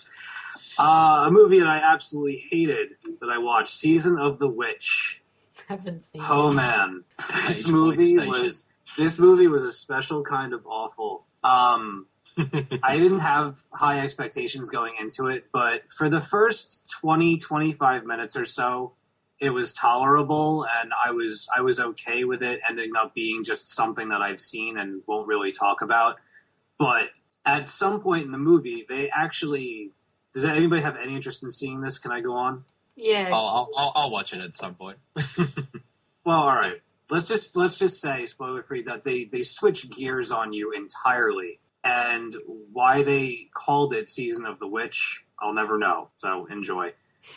D: Uh, a movie that I absolutely hated that I watched, Season of the Witch.
B: Haven't seen
D: Oh
B: it.
D: man, this
A: H-Point
D: movie
A: Station.
D: was this movie was a special kind of awful. Um, I didn't have high expectations going into it, but for the first twenty, twenty-five minutes or so, it was tolerable, and I was I was okay with it ending up being just something that I've seen and won't really talk about. But at some point in the movie, they actually... Does anybody have any interest in seeing this? Can I go on?
B: Yeah.
A: I'll, I'll, I'll, I'll watch it at some point.
D: Well, all right. Let's just let's just say, spoiler free, that they they switch gears on you entirely, and why they called it Season of the Witch, I'll never know. So enjoy.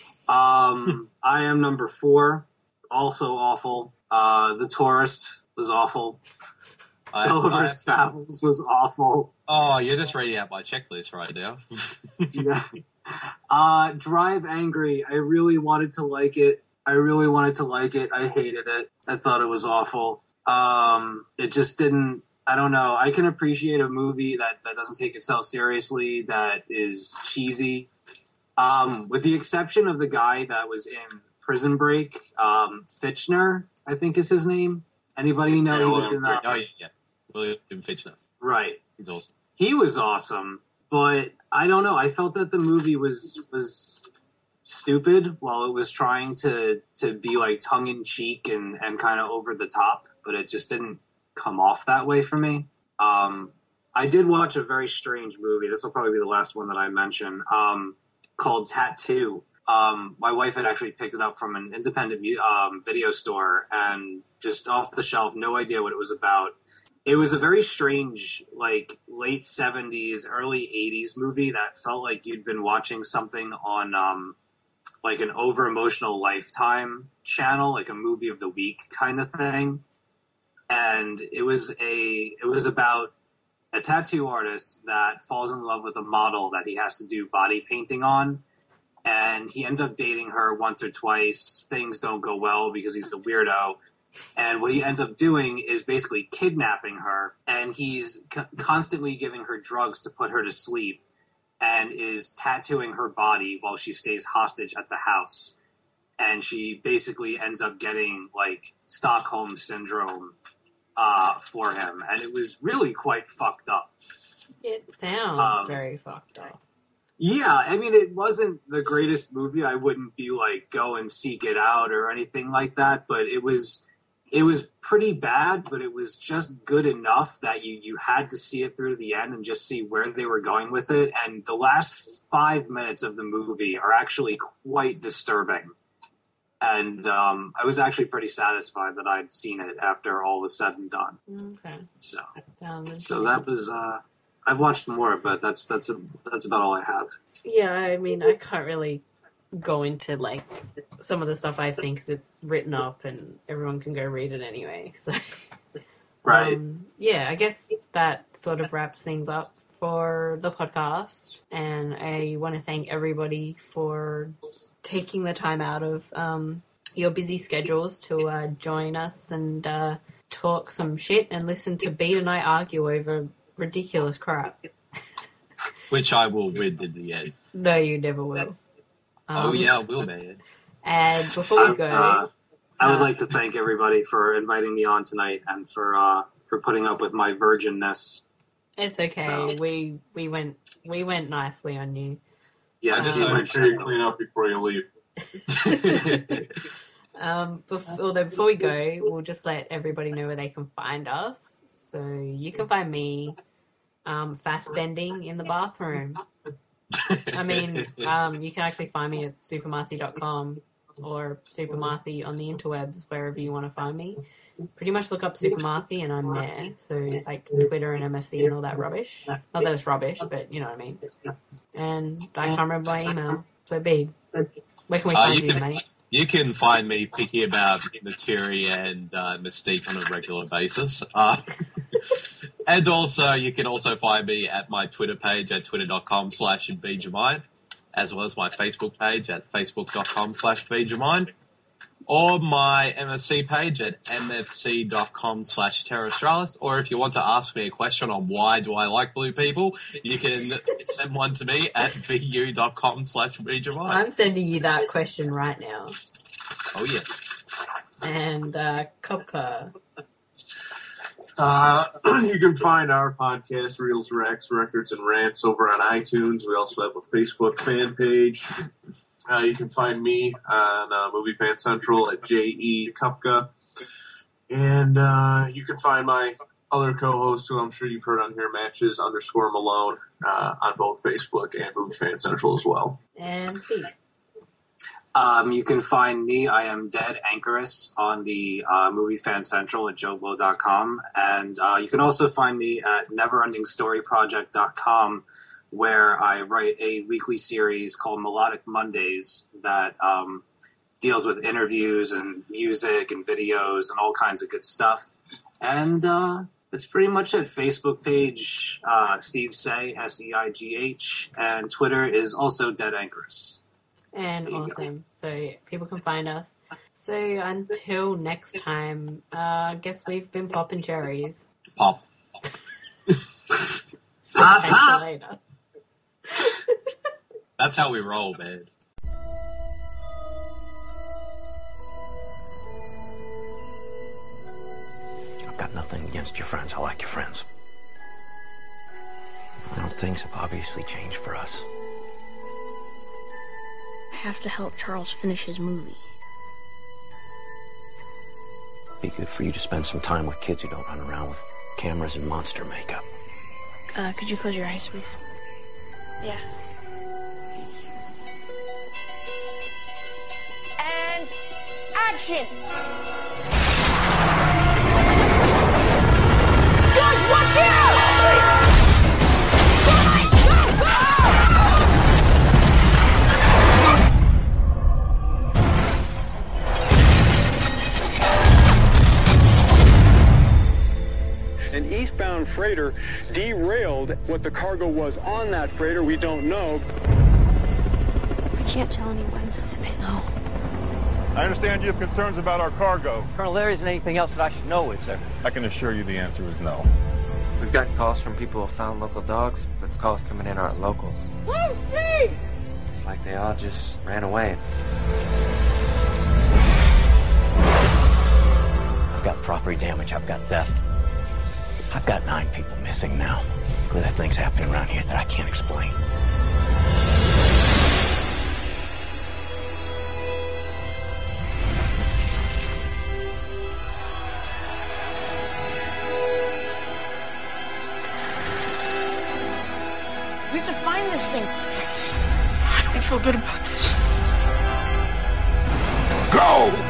D: Um, I Am Number Four, also awful. Uh, The Tourist was awful.
A: I,
D: Gulliver's
A: I,
D: Travels was awful.
A: oh, you're just reading out my checklist right now.
D: Yeah. Uh, Drive Angry. I really wanted to like it. I really wanted to like it. I hated it. I thought it was awful. Um, it just didn't, I don't know. I can appreciate a movie that, that doesn't take itself seriously, that is cheesy. Um, with the exception of the guy that was in Prison Break, um, Fitchner, I think is his name. Anybody know
C: Yeah,
D: he was
C: William
D: in that?
A: Oh yeah, yeah. William Fichtner.
D: Right.
A: He's awesome.
D: He was awesome, but I don't know. I felt that the movie was was stupid while it was trying to to be like tongue in cheek and and kind of over the top, but it just didn't come off that way for me. Um, I did watch a very strange movie. This will probably be the last one that I mention. Um, called Tattoo. Um, my wife had actually picked it up from an independent um, video store and just off the shelf, no idea what it was about. It was a very strange, like, late seventies, early eighties movie that felt like you'd been watching something on, um, like, an over-emotional Lifetime channel, like a movie of the week kind of thing. And it was a, it was about a tattoo artist that falls in love with a model that he has to do body painting on. And he ends up dating her once or twice. Things don't go well because he's a weirdo. And what he ends up doing is basically kidnapping her. And he's co- constantly giving her drugs to put her to sleep. And is tattooing her body while she stays hostage at the house. And she basically ends up getting, like, Stockholm Syndrome uh, for him. And it was really quite fucked up.
B: It sounds
D: Um,
B: very fucked up.
D: Yeah, I mean, it wasn't the greatest movie. I wouldn't be like, go and seek it out or anything like that. But it was, it was pretty bad, but it was just good enough that you, you had to see it through to the end and just see where they were going with it. And the last five minutes of the movie are actually quite disturbing. And um, I was actually pretty satisfied that I'd seen it after all was said and done.
B: Okay.
D: So,
B: Sounds
D: so that was. Uh, I've watched more, but that's that's a, that's about all I have.
B: Yeah, I mean, I can't really go into, like, some of the stuff I've seen because it's written up and everyone can go read it anyway. So,
D: Right.
B: um, yeah, I guess that sort of wraps things up for the podcast. And I want to thank everybody for taking the time out of um, your busy schedules to uh, join us and uh, talk some shit and listen to Beat and I argue over ridiculous crap.
A: Which I will win in the end.
B: No, you never will. Um,
A: Oh yeah, I will, man.
B: And before we go,
D: Uh, I would
B: uh,
D: like to thank everybody for inviting me on tonight and for uh, for putting up with my virginness.
B: it's okay.
D: So-
B: We we went we went nicely on you.
D: Yes,
C: Just
B: Uh,
C: make sure you clean up before you leave.
B: Um, before, although before we go, we'll just let everybody know where they can find us. So you can find me um, fast bending in the bathroom. I mean, um, you can actually find me at supermarcy dot com or supermarcy on the interwebs, wherever you want to find me. Pretty much look up Supermarcy and I'm there. So like Twitter and M F C and all that rubbish. Not that it's rubbish, but you know what I mean. And I can't remember my email. So B, where can we
A: Uh,
B: find
A: you
B: you,
A: can-
B: mate?
A: You can find me thinking about Naturi and uh, Mystique on a regular basis. Uh, and also, you can also find me at my Twitter page at twitter.com slash BJamine, as well as my Facebook page at facebook.com slash BJamine, or my M F C page at mfc.com slash Terrastralis. Or if you want to ask me a question on why do I like blue people, you can send one to me at vu.com slash BJamine.
B: I'm sending you that question right now.
A: Oh, yeah.
B: And uh, Kopka.
C: Uh, you can find our podcast, Reels, Racks, Records, and Rants, over on iTunes. We also have a Facebook fan page. Uh, you can find me on uh, Movie Fan Central at J E Kupka. And uh, you can find my other co-host, who I'm sure you've heard on here, Matches underscore Malone, uh, on both Facebook and Movie Fan Central as well.
B: And Steve.
D: Um, you can find me. I am Dead Anchorus on the uh, Movie Fan Central at joe blow dot com. And uh, you can also find me at never ending story project dot com, where I write a weekly series called Melodic Mondays that um, deals with interviews and music and videos and all kinds of good stuff. And uh, that's pretty much it. Facebook page, uh, Steve Say, S E I G H, and Twitter is also Dead Anchorus.
B: And
D: There you go.
B: awesome. So people can find us. So until next time, uh, I guess we've been popping cherries.
A: Pop.
D: Pop,
B: Catch you
D: pop.
B: later.
A: That's how we roll, man.
E: got nothing against your friends. I like your friends. Well, things have obviously changed for us.
F: I have to help Charles finish his movie.
E: Be good for you to spend some time with kids who don't run around with cameras and monster makeup.
F: Uh, could you close your eyes, please?
G: Yeah.
F: And action! Guys, watch out!
H: An eastbound freighter derailed. What the cargo was on that freighter, we don't know.
G: We can't tell anyone.
F: I know.
I: I understand you have concerns about our cargo.
J: Colonel, there isn't anything else that I should know, is there?
I: I can assure you the answer is no.
K: We've gotten calls from people who found local dogs, but the calls coming in aren't local.
F: Lucy!
K: It's like they all just ran away.
E: I've got property damage. I've got theft. I've got nine people missing now. There are things happening around here that I can't explain.
F: We have to find this thing. I don't feel good about this.
I: Go!